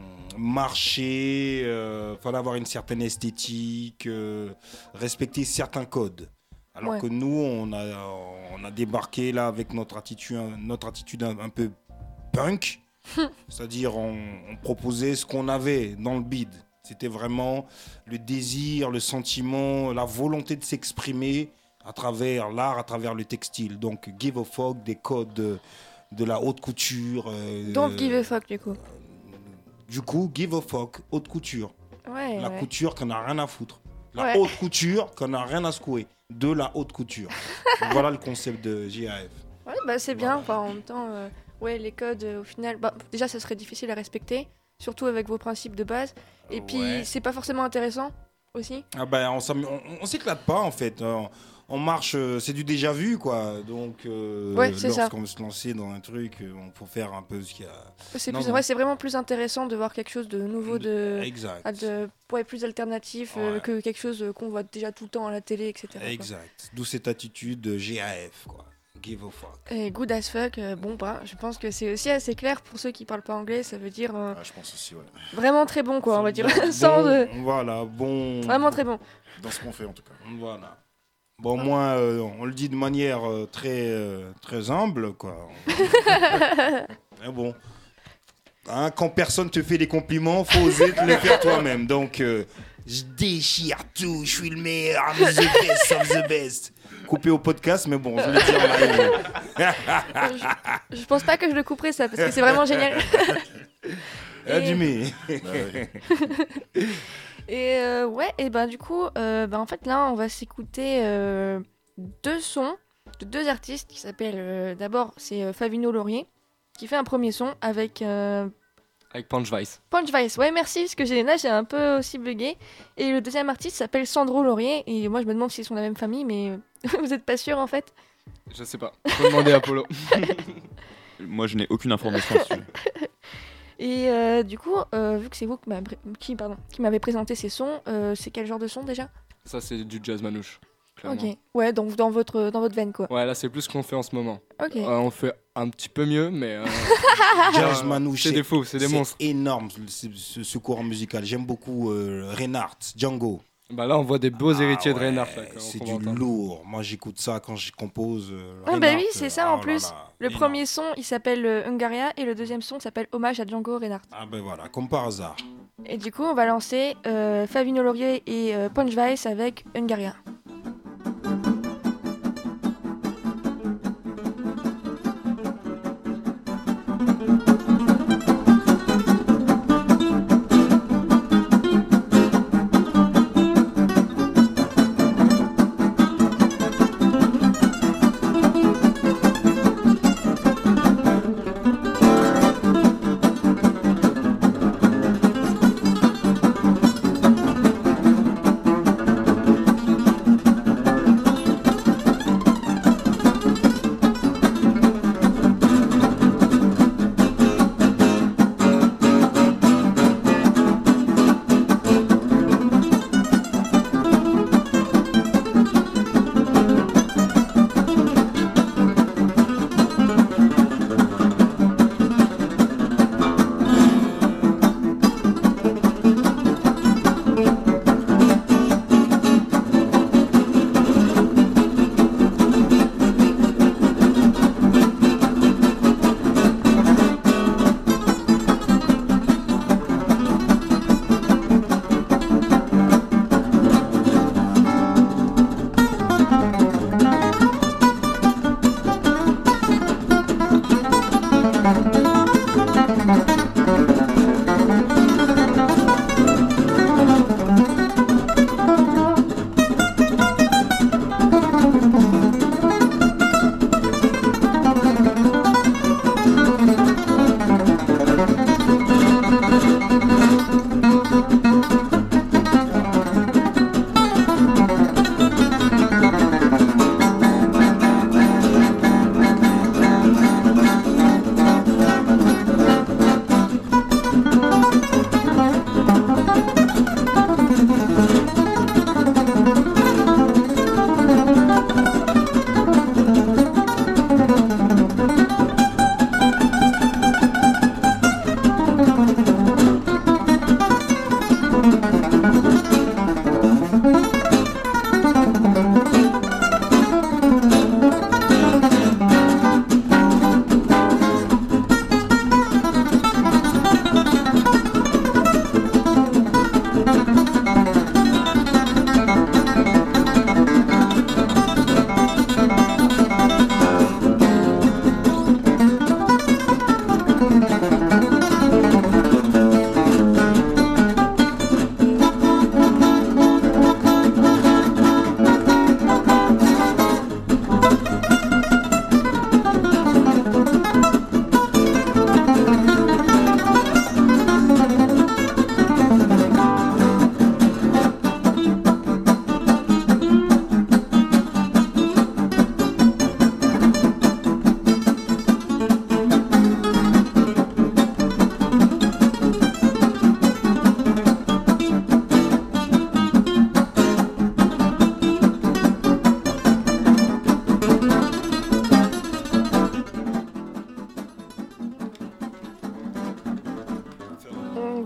marcher, il euh, fallait avoir une certaine esthétique, euh, respecter certains codes. Alors Ouais. que nous, on a, on a débarqué là avec notre attitude, notre attitude un, un peu punk. C'est-à-dire, on, on proposait ce qu'on avait dans le bide. C'était vraiment le désir, le sentiment, la volonté de s'exprimer à travers l'art, à travers le textile. Donc, give a fuck, des codes de, de la haute couture. euh, Don't give a fuck du coup. Du coup, give a fuck, haute couture. Ouais, La ouais. couture qu'on n'a rien à foutre. La Ouais. haute couture qu'on n'a rien à secouer. De la haute couture. Donc, voilà le concept de G A F. Ouais, bah c'est bien. Enfin, en même temps, euh, ouais, les codes, euh, au final, bah, déjà, ça serait difficile à respecter, surtout avec vos principes de base. Et puis, Ouais. c'est pas forcément intéressant aussi. Ah ben, on s'am- on, on s'éclate pas en fait. On, on marche, euh, c'est du déjà vu quoi. Donc, euh, Ouais, c'est ça. lorsqu'on veut se lancer dans un truc, euh, on faut faire un peu ce qu'il y a. C'est, Non, plus, non. ouais, c'est vraiment plus intéressant de voir quelque chose de nouveau, de, Exact. ah, de ouais, plus alternatif euh, Ouais. que quelque chose euh, qu'on voit déjà tout le temps à la télé, et cetera quoi. Exact. D'où cette attitude de G A F quoi. Give a fuck. Et good as fuck, euh, bon bah, je pense que c'est aussi assez clair pour ceux qui parlent pas anglais. Ça veut dire euh, Ah, je pense aussi, ouais. vraiment très bon quoi, on va dire, Bon, sans de... Voilà, bon. Vraiment très bon. Dans ce qu'on fait, en tout cas. Voilà. Bon, au moins, euh, on le dit de manière euh, très, euh, très humble, quoi. Mais bon. Hein, quand personne te fait des compliments, faut oser te les faire toi-même. Donc, euh, je déchire tout, je suis le meilleur, I'm the best of the best. Coupé au podcast, mais bon, je le dis en live. je, je pense pas que je le couperai ça, parce que c'est vraiment génial. Ah, Jimmy. Bah ouais. Et euh, ouais, et ben du coup, euh, ben, en fait là, on va s'écouter euh, deux sons de deux artistes qui s'appellent. euh, D'abord, c'est euh, Favino Laurier qui fait un premier son avec euh, Avec Punch Vice. Punch Vice. Ouais, merci, parce que j'ai là j'ai un peu aussi bugué. Et le deuxième artiste s'appelle Sandro Laurier. Et moi, je me demande s'ils sont de la même famille, mais vous êtes pas sûr en fait. Je sais pas. Faut demander à Polo. Moi, je n'ai aucune information dessus. Et euh, du coup, euh, vu que c'est vous qui m'avez, qui, pardon, qui m'avez présenté ces sons, euh, c'est quel genre de son déjà? Ça, c'est du jazz manouche. clairement. Ok. Ouais, donc dans votre, dans votre veine quoi. Ouais, là, c'est plus ce qu'on fait en ce moment. Ok. Euh, on fait un petit peu mieux, mais. euh, Jazz euh, Manouche. C'est des fous, c'est des monstres. énorme ce, ce- ce courant musical. J'aime beaucoup euh, Reinhardt, Django. Bah là, on voit des beaux Ah héritiers de ouais, Reinhardt. là, qu'on- c'est qu'on du va entendre. lourd. Moi, j'écoute ça quand je compose. euh, Ah bah Reinhardt, oui, c'est ça euh, en oh là plus. là, Le énorme. premier son, il s'appelle euh, Hungaria et le deuxième son s'appelle Hommage à Django Reinhardt. Ah ben voilà, comme par hasard. Et du coup, on va lancer euh, Favino Laurier et euh, Punch Vice avec Hungaria.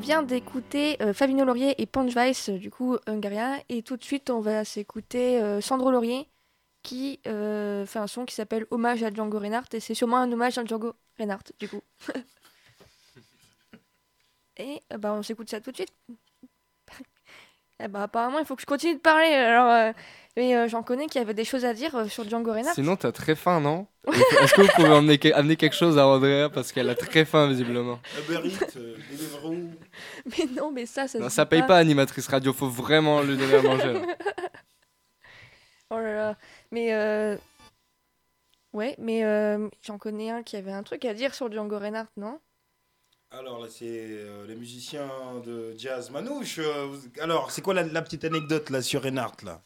vient d'écouter euh, Favino Laurier et Punchvice, euh, du coup Hungaria, et tout de suite on va s'écouter euh, Sandro Laurier qui euh, fait un son qui s'appelle Hommage à Django Reinhardt, et c'est sûrement un hommage à Django Reinhardt du coup. Et euh, bah on s'écoute ça tout de suite. Et bah apparemment il faut que je continue de parler, alors euh, mais euh, j'en connais qui avaient des choses à dire euh, sur Django Reinhardt. Sinon, t'as très faim, non? Est-ce que vous pouvez emmener, que- amener quelque chose à Andrea parce qu'elle a très faim visiblement. Uber Eats, euh, Deliveroo. Mais non, mais ça, ça Non, se ça dit paye pas animatrice radio, faut vraiment lui donner à manger. Là. Oh là là. Mais euh... ouais, mais euh, j'en connais un qui avait un truc à dire sur Django Reinhardt, non? Alors là, c'est euh, les musiciens de jazz manouche. euh, vous- alors, c'est quoi la, la petite anecdote là sur Reinhardt là?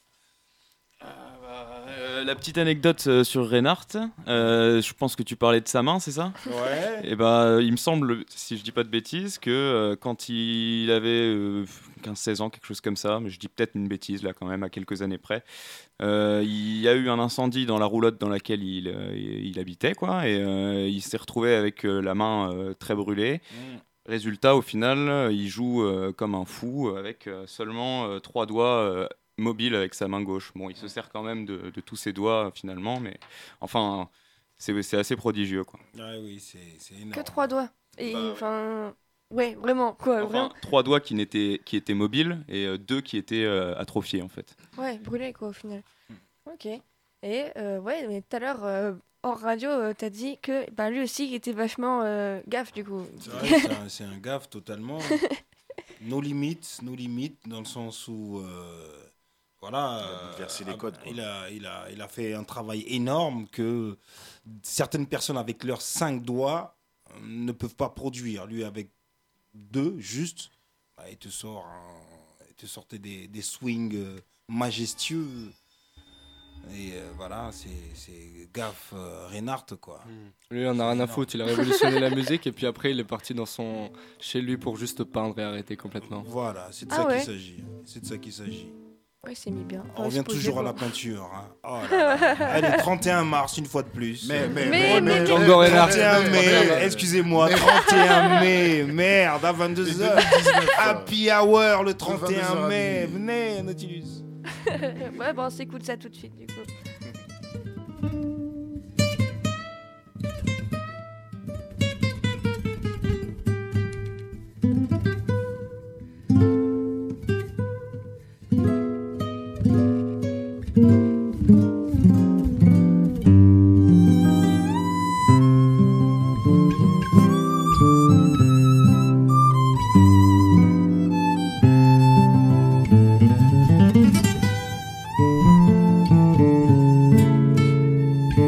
Euh, la petite anecdote euh, sur Reinhardt, euh, je pense que tu parlais de sa main, c'est ça? Ouais. Et bah, il me semble, si je dis pas de bêtises, que euh, quand il avait euh, quinze seize ans, quelque chose comme ça, mais je dis peut-être une bêtise là quand même, à quelques années près, euh, il y a eu un incendie dans la roulotte dans laquelle il, euh, il habitait, quoi, et euh, il s'est retrouvé avec euh, la main euh, très brûlée. Mm. Résultat, au final, il joue euh, comme un fou avec euh, seulement euh, trois doigts euh, mobiles avec sa main gauche. Bon, il se sert quand même de, de tous ses doigts euh, finalement, mais enfin, c'est c'est assez prodigieux, quoi. Ah oui, c'est c'est énorme. Que trois doigts. Et Bah, ouais. enfin, ouais, vraiment, quoi, Enfin, vraiment. trois doigts qui, n'étaient, qui étaient mobiles et euh, deux qui étaient euh, atrophiés, en fait. Ouais, brûlé, quoi, au final. Ok. Et euh, ouais, mais tout à l'heure, euh, hors radio, euh, t'as dit que bah, lui aussi, il était vachement euh, gaffe, du coup. C'est vrai, c'est un, c'est un gaffe totalement. Nos limites, nos limites, dans le sens où, euh, voilà, Il a bouleversé les euh, codes, quoi. Il a, il a, il a fait un travail énorme que certaines personnes avec leurs cinq doigts euh, ne peuvent pas produire. Lui, avec deux, juste, bah, il te sort, un- il te sortait des, des swings euh, majestueux. Et euh, voilà, c'est, c'est gaffe euh, Reinhardt, quoi. Lui, on a rien à foutre, il a révolutionné la musique et puis après, il est parti dans son chez lui pour juste peindre et arrêter complètement. Voilà, c'est de Ah ça ouais. qu'il s'agit. C'est de ça qu'il s'agit. Ouais, c'est mis bien. On Ouais, revient se poser toujours à la beau. peinture. Hein. Oh là là. Allez, trente et un mars, une fois de plus. Mais, mais, Mais- mais- Django Reinhardt. trente et un mai, mais- excusez-moi, trente et un mai, merde, à vingt-deux heures. Happy hour le trente et un mai. Venez, Nautilus. Ouais, bon, on s'écoute ça tout de suite, du coup. Thank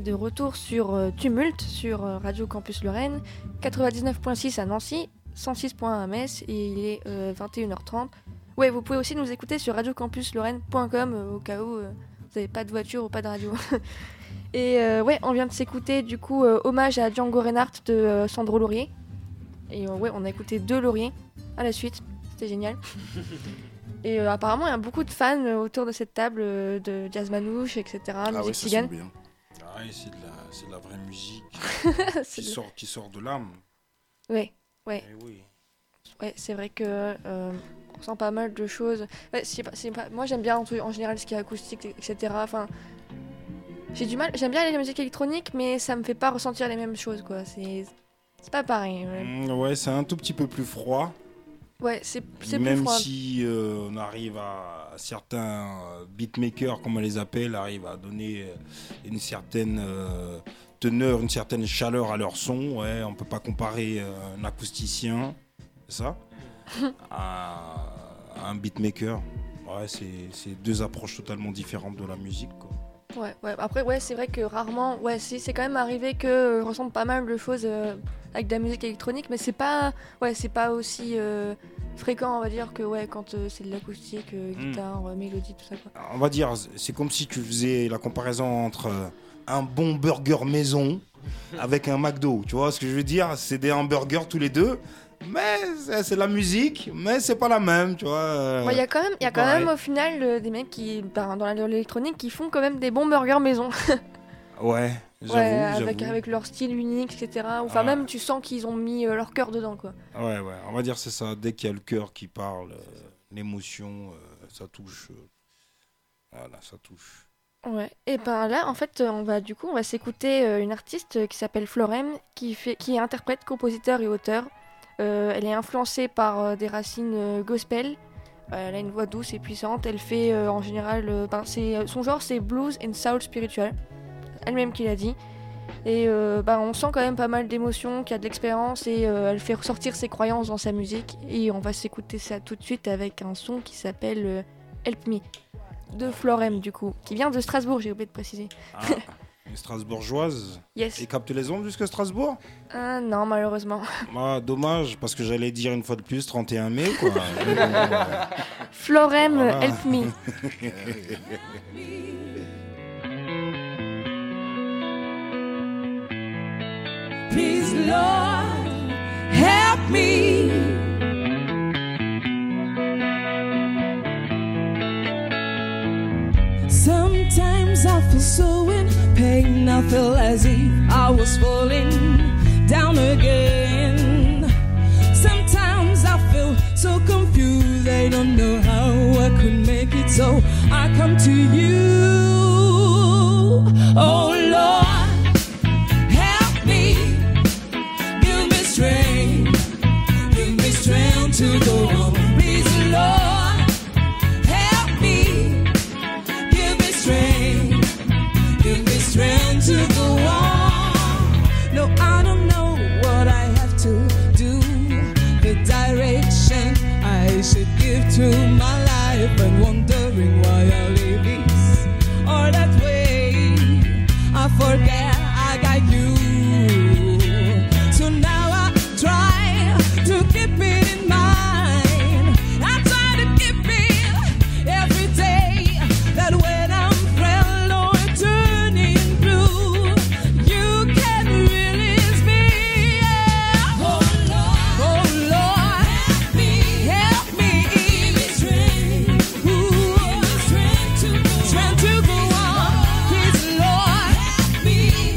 de retour sur euh, Tumulte, sur euh, Radio Campus Lorraine, quatre-vingt-dix-neuf virgule six à Nancy, cent six point un à Metz, et il est euh, vingt et une heures trente. Ouais, vous pouvez aussi nous écouter sur radio campus lorraine point com euh, au cas où euh, vous n'avez pas de voiture ou pas de radio. Et euh, ouais, on vient de s'écouter du coup euh, hommage à Django Reinhardt de euh, Sandro Laurier. Et euh, ouais, on a écouté deux Laurier à la suite, c'était génial. Et euh, apparemment, il y a beaucoup de fans euh, autour de cette table euh, de jazz manouche, et cetera. Ah musique ouais, ça tzigane. sonne bien. Ah oui, c'est de la, c'est de la vraie musique C'est qui, de- sort, qui sort de l'âme. Ouais, ouais. Eh oui. Ouais, c'est vrai que euh, on sent pas mal de choses. Ouais, c'est pas, c'est pas... Moi, j'aime bien en, tout- en général ce qui est acoustique, et cetera. Enfin, j'ai du mal. J'aime bien la musique électronique, mais ça me fait pas ressentir les mêmes choses, quoi. C'est, c'est pas pareil. Ouais, Mm, ouais, c'est un tout petit peu plus froid. ouais c'est, c'est plus Même froid. si euh, on arrive à certains euh, beatmakers, comme on les appelle, arrivent à donner euh, une certaine euh, teneur, une certaine chaleur à leur son. Ouais, on peut pas comparer euh, un acousticien, c'est ça, à, à un beatmaker. Ouais, c'est, c'est deux approches totalement différentes de la musique, quoi. Ouais, ouais. Après, ouais, c'est vrai que rarement, ouais, si, c'est quand même arrivé que euh, je ressente pas mal de choses euh, avec de la musique électronique, mais c'est pas, ouais, c'est pas aussi euh, fréquent, on va dire, que ouais, quand euh, c'est de l'acoustique, euh, guitare, euh, mélodie, tout ça, quoi. On va dire, c'est comme si tu faisais la comparaison entre euh, un bon burger maison avec un McDo. Tu vois ce que je veux dire? C'est des hamburgers tous les deux, mais c'est, c'est la musique, mais c'est pas la même, tu vois. euh, Il y a quand même, y a quand pareil. même au final euh, des mecs qui, ben, dans la- dans l'électronique, qui font quand même des bons burgers maison. Ouais, j'avoue, Ouais, avec, j'avoue. avec leur style unique, et cetera. Enfin, Ah. même tu sens qu'ils ont mis euh, leur cœur dedans, quoi. Ouais, ouais, on va dire c'est ça. Dès qu'il y a le cœur qui parle, euh, l'émotion, euh, ça touche. euh, Voilà, ça touche. Ouais. Et ben là, en fait, euh, on va du coup, on va s'écouter euh, une artiste euh, qui s'appelle Florem, qui fait, qui est interprète, compositeur et auteur. Euh, elle est influencée par euh, des racines euh, gospel. Euh, elle a une voix douce et puissante. Elle fait euh, en général, euh, ben, c'est, euh, son genre c'est blues and soul spiritual. Elle-même qui l'a dit. Et euh, ben, on sent quand même pas mal d'émotions, qu'il y a de l'expérience et euh, elle fait ressortir ses croyances dans sa musique. Et on va s'écouter ça tout de suite avec un son qui s'appelle euh, Help Me de Florem du coup, qui vient de Strasbourg, j'ai oublié de préciser. Ah, une Strasbourgeoise. Yes. Et capte les ondes jusqu'à Strasbourg? Ah non, malheureusement. Ah, dommage, parce que j'allais dire une fois de plus trente et un mai, quoi. Mais bon, euh, Florem, Voilà. Help Me. Please, Lord, help me. Sometimes I feel so in pain, I feel as if I was falling down again. Sometimes I feel so confused, I don't know how I could make it, so I come to you. Oh Lord, help me, give me strength, give me strength to go on. Please, Lord, help me, give me strength, give me strength to go on. No, I don't know what I have to do, the direction I should give to my life, and wondering why I live this or that way. I forget I got you. So now I try to keep it in mind. I try to keep it every day, that when I'm frail or turning blue, you can release me. Yeah. Oh Lord, oh Lord, help me, help me, give me strength, ooh, strength to go, strength to go on. Please, Lord, help me,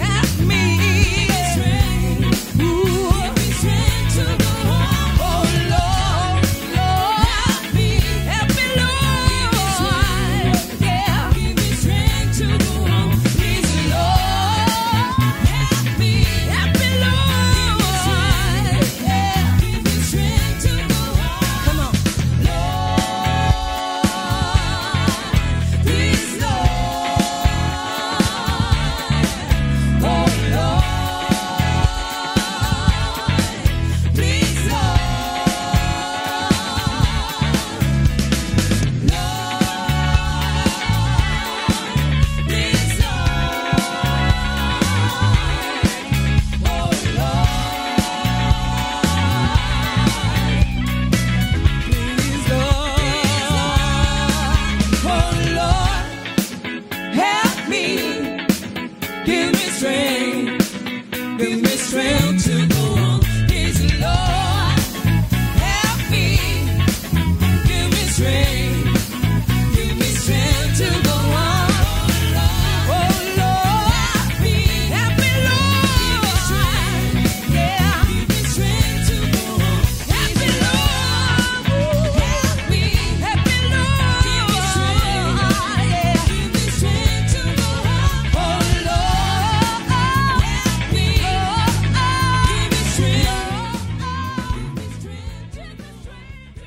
give me strength to go on. Please, Lord, help me, give me strength, give me strength to go on. Oh Lord, help me, help me, Lord, yeah, give me strength to go on. Help me, Lord, help me, help me, Lord, give me strength, yeah, give me strength to go on. Oh Lord, help me, give me strength, give me strength, give me strength.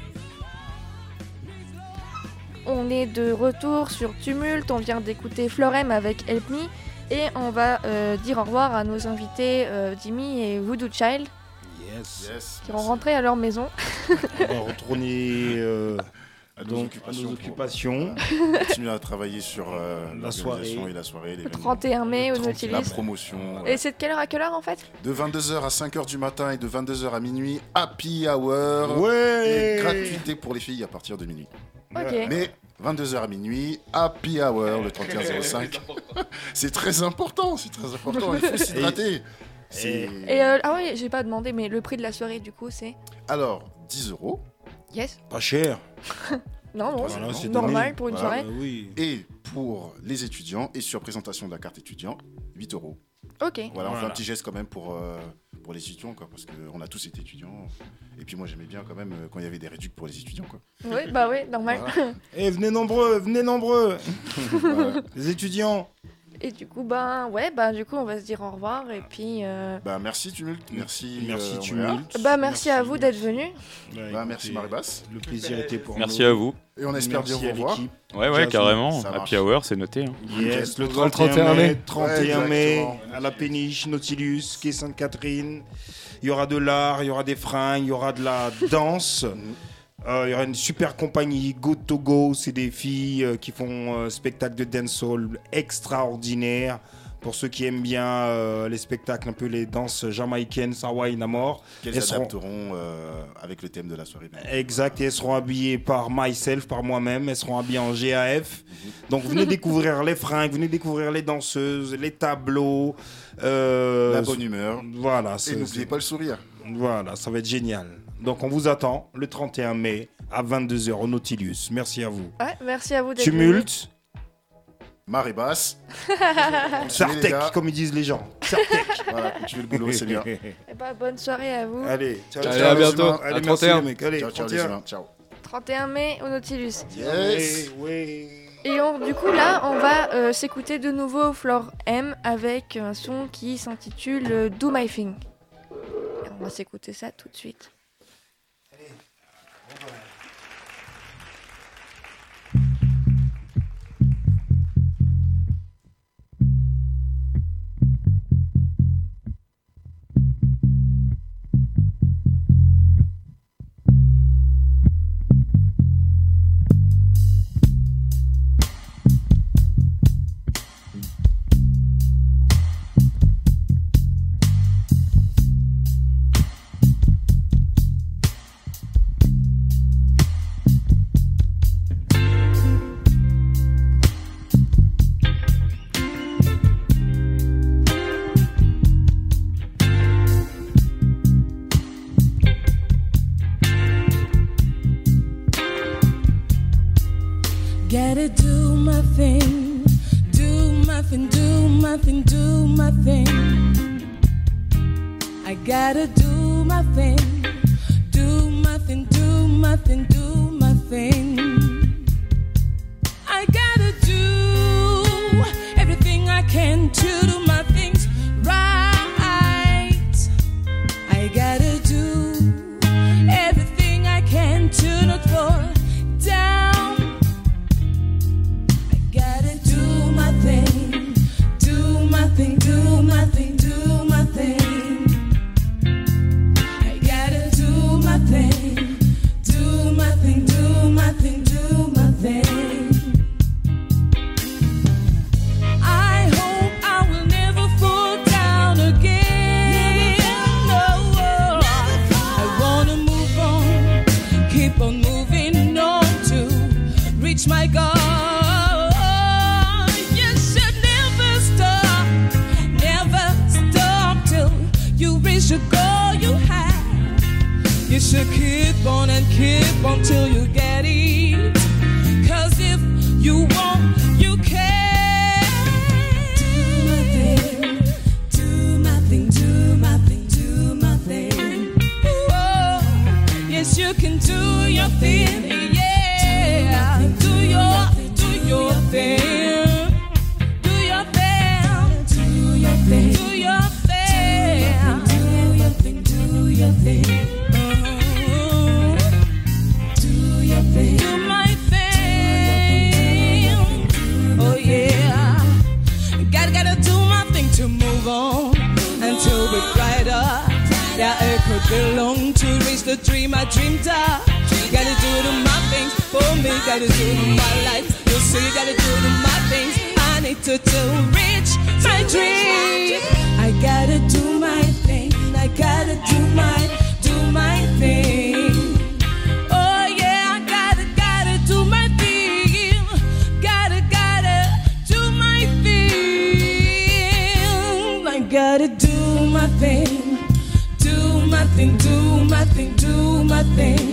On est de retour sur Tumult, on vient d'écouter Florem avec Help Me et on va euh, dire au revoir à nos invités euh, Jimmy et Voodoo Child Yes. Yes, qui vont rentrer à leur maison. On va retourner euh, à nos donc, occupations. à nos pour occupations. Continuer à travailler sur euh, La l'organisation soirée. et la soirée, Le l'événement. trente et un mai au La Nautilus. promotion. Et c'est de quelle heure à quelle heure en fait? De vingt-deux heures à cinq heures du matin et de vingt-deux heures à minuit, happy hour. Ouais. Et gratuité pour les filles à partir de minuit. Ok. Mais vingt-deux heures à minuit, happy hour le trente et un zéro cinq. C'est très important, c'est très important. Il faut s'hydrater. C'est- Et euh, ah oui, j'ai pas demandé, mais le prix de la soirée du coup c'est Alors, dix euros. yes. Pas cher. Non non, Voilà, c'est c'est normal donné. pour une Voilà, soirée. bah oui. Et pour les étudiants, et sur présentation de la carte étudiant, huit euros. Ok. Voilà, on fait Voilà. un petit geste quand même pour, euh, pour les étudiants, quoi, parce qu'on a tous été étudiants. Et puis moi, j'aimais bien quand même euh, quand il y avait des réductions pour les étudiants, quoi. Oui bah oui, normal. Voilà. Eh, venez nombreux, venez nombreux. Voilà. Les étudiants. Et du coup ben ouais bah du coup on va se dire au revoir et puis euh, Bah, merci Tumulte, merci. Merci euh, Tumult. Andrea. bah merci, à vous d'être venus. Ouais, Bah, merci écoutez, Maribas. Le plaisir était pour Merci nous. à vous. Et on espère bien Merci vous à revoir. l'équipe. Ouais, ouais, Jasmine, carrément. ça marche. Happy Hour, c'est noté. hein. Yes, le Le trente et un trente et un mai, mai. trente et un Ouais, mai, exactement. à la péniche, Nautilus, quai Sainte-Catherine. Il y aura de l'art, il y aura des fringues, il y aura de la danse. Euh, il y aura une super compagnie, Go to Go, c'est des filles euh, qui font euh, spectacle de dancehall extraordinaire. Pour ceux qui aiment bien euh, les spectacles, un peu les danses jamaïcaines, Sawai Namor. Qu'elles Elles seront- adapteront euh, avec le thème de la soirée. Exact, et elles seront habillées par myself, par moi-même, elles seront habillées en G A F. Donc venez découvrir les fringues, venez découvrir les danseuses, les tableaux. euh, La bonne humeur. Voilà, Et c'est- n'oubliez pas le sourire. voilà, ça va être génial. Donc on vous attend le trente et un mai à vingt-deux heures au Nautilus. Merci à vous. Ouais, merci à vous d'être venus. Tumulte, Marée basse. Sartec, comme ils disent les gens. Sartec. Voilà, continuez le boulot, c'est bien. Et bah bonne soirée à vous. Allez, ciao, Allez, ciao, à les bientôt. humains. À Allez, trente et merci un. les mecs. Allez, Ciao, ciao trente les et un. humains. Ciao. trente et un mai au Nautilus. Yes. Ouais, ouais. Et on- du coup là, on va euh, s'écouter de nouveau Flore M avec un son qui s'intitule euh, Do My Thing. Et on va s'écouter ça tout de suite. Gotta do my thing, do my thing, do my thing, do my thing. I gotta do my thing, do my thing, do my thing, do my thing. I gotta do everything I can to do my things right. I gotta do everything I can to not fall down. Gotta do my thing, do my thing, do my thing, do my thing. I gotta do my thing, do my thing, do my thing, do you reach the goal you have, you should keep on and keep on till you get it. Cause if you want, you can. Do my thing, do my thing, do my thing, do my thing. Oh, yes, you can do your thing, yeah. Do your, do your thing. Do your thing, do your thing, do your thing, do your thing, do your thing. Do your thing, do my thing. Oh yeah, gotta gotta do my thing to move on until we're brighter. Yeah, it could be long to reach the dream I dreamed of. Gotta do the my things for me, gotta do the my life. You see, gotta do the my things. I need to do reach my dream. I gotta do my thing. I gotta do my do my thing. Oh yeah, I gotta gotta do my thing. Gotta gotta do my thing. I gotta do my thing. Do my thing. Do my thing. Do my thing.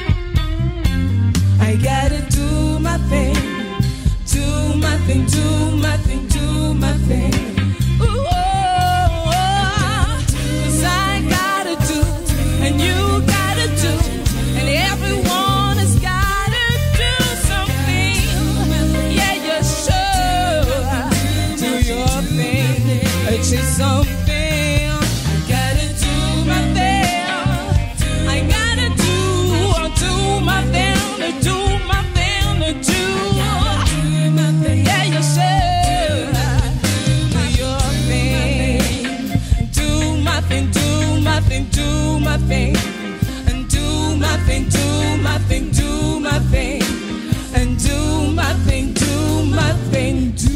I gotta do my thing, do my thing, do my thing, do my thing. Ooh, oh, oh, cause I gotta do, and you gotta do, and everyone has gotta do something. Yeah, you should do your thing, achieve something. I gotta do my thing. I gotta do, do my thing. Do my thing, do, yeah, you should do your thing. Do my thing, do my thing, do my thing, and do my thing, do my thing, do my thing, and do my thing, do my thing, do.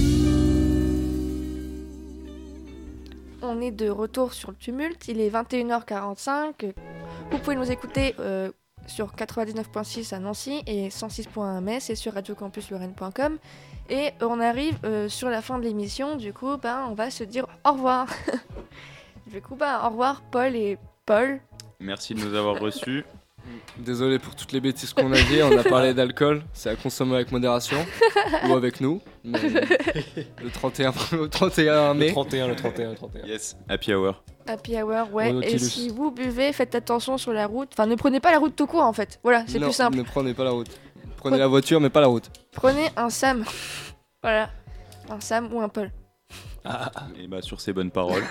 On est de retour sur le tumulte, il est vingt et une heures quarante-cinq. Vous pouvez nous écouter euh, sur quatre-vingt-dix-neuf virgule six à Nancy et cent six virgule un à Metz et sur radio campus lorraine point com. Et on arrive euh, sur la fin de l'émission, du coup ben, on va se dire au revoir. Du coup ben, au revoir Paul et Paul. Merci de nous avoir reçus. Désolé pour toutes les bêtises qu'on a dit, on a parlé d'alcool, c'est à consommer avec modération, ou avec nous, mais le trente et un, le trente et un mai. Le trente et un, le trente et un, le trente et un. Yes, happy hour. Happy hour, ouais. Monokilus. Et si vous buvez, faites attention sur la route. Enfin, ne prenez pas la route tout court en fait. Voilà, c'est Non, plus simple. ne prenez pas la route. Prenez la voiture, mais pas la route. Prenez un Sam. Voilà. Un Sam ou un Paul. Ah. Et bah sur ces bonnes paroles.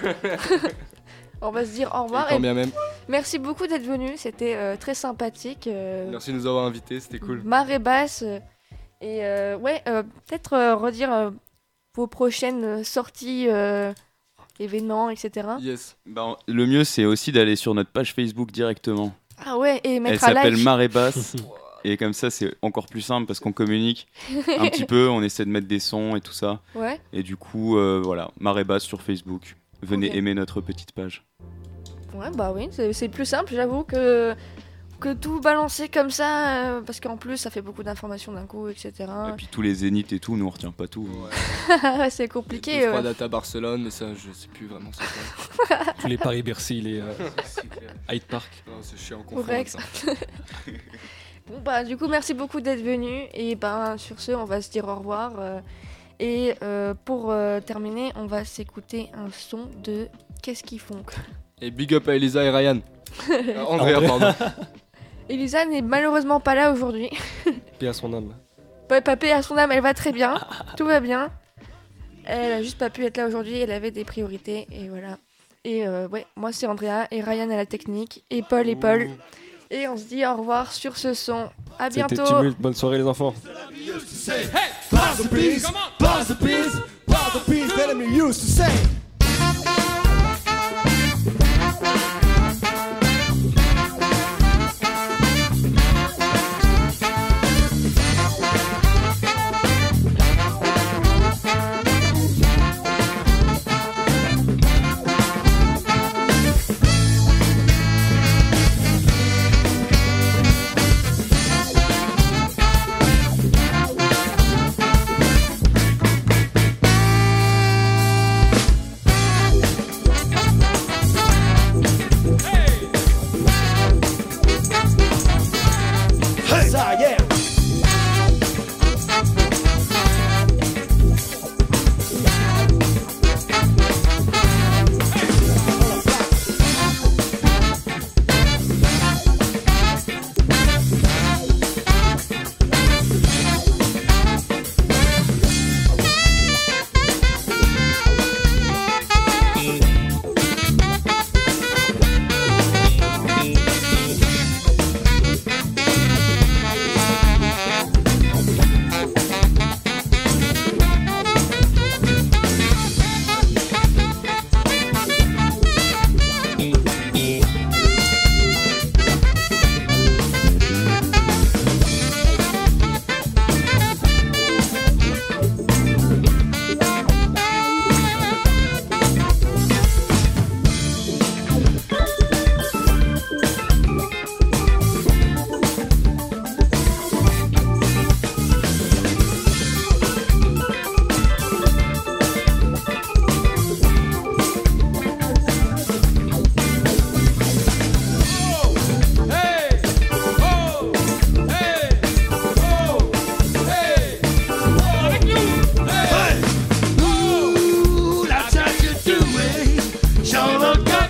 On va se dire au revoir. Et quand bien même. Merci beaucoup d'être venu, c'était euh, très sympathique. Euh... Merci de nous avoir invités, c'était cool. Marée basse. Euh, et euh, ouais, euh, peut-être euh, redire euh, vos prochaines sorties, euh, événements, et cetera. Yes. Bah, le mieux, c'est aussi d'aller sur notre page Facebook directement. Ah ouais, et mettre Elle un like. s'appelle Marée basse. Et comme ça, c'est encore plus simple parce qu'on communique un petit peu, on essaie de mettre des sons et tout ça. Ouais. Et du coup, euh, voilà, Marée basse sur Facebook. Venez Ok. aimer notre petite page. Ouais, bah oui, c'est, c'est plus simple, j'avoue, que, que tout balancer comme ça, euh, parce qu'en plus, ça fait beaucoup d'informations d'un coup, et cetera. Et puis tous les zéniths et tout, nous on retient pas tout. Ouais, c'est compliqué. Deux, trois euh. dates à Barcelone, mais ça, je sais plus vraiment c'est quoi. Tous les Paris-Bercy, les euh, Hyde Park. Non, c'est chiant Ou Rex. Bon, bah, du coup, merci beaucoup d'être venu. Et ben, sur ce, on va se dire au revoir. euh, et euh, pour euh, terminer, on va s'écouter un son de Qu'est-ce qu'ils font quoi. Et big up à Elisa et Ryan. Euh, Andrea, pardon. Elisa n'est malheureusement pas là aujourd'hui. Paix à son âme. Pas pas paix à son âme, elle va très bien. Tout va bien. Elle a juste pas pu être là aujourd'hui, elle avait des priorités. Et voilà. Et euh, ouais, moi c'est Andrea et Ryan à la technique. Et Paul et Paul. Et on se dit au revoir sur ce son. À bientôt. C'était Tumulte, bonne soirée les enfants. Pass the peace, pass the peace, pass the peace that we used to say.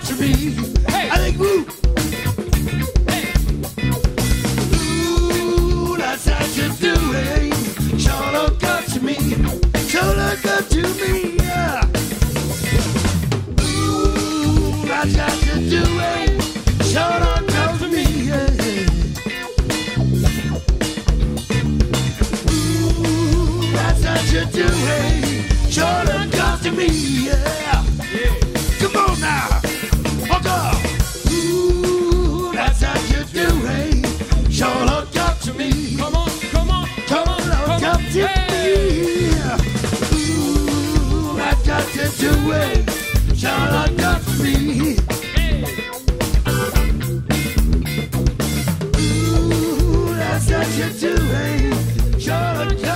got to me. Avec vous. Ooh, that's how you do it. Sure look good to me. Sure look good to me. Yeah. Ooh, that's how you do it. Sure look good to me. Yeah. Ooh, that's how you do it. Sure look good to me. Yeah. Yeah. Come on now. Encore. Ooh, that's how you do it. Sure look up to me. Come on, come on, come on, look up to me. Ooh, that's how you do it. Sure look up to me. Ooh, that's how you do it. Sure look up to me.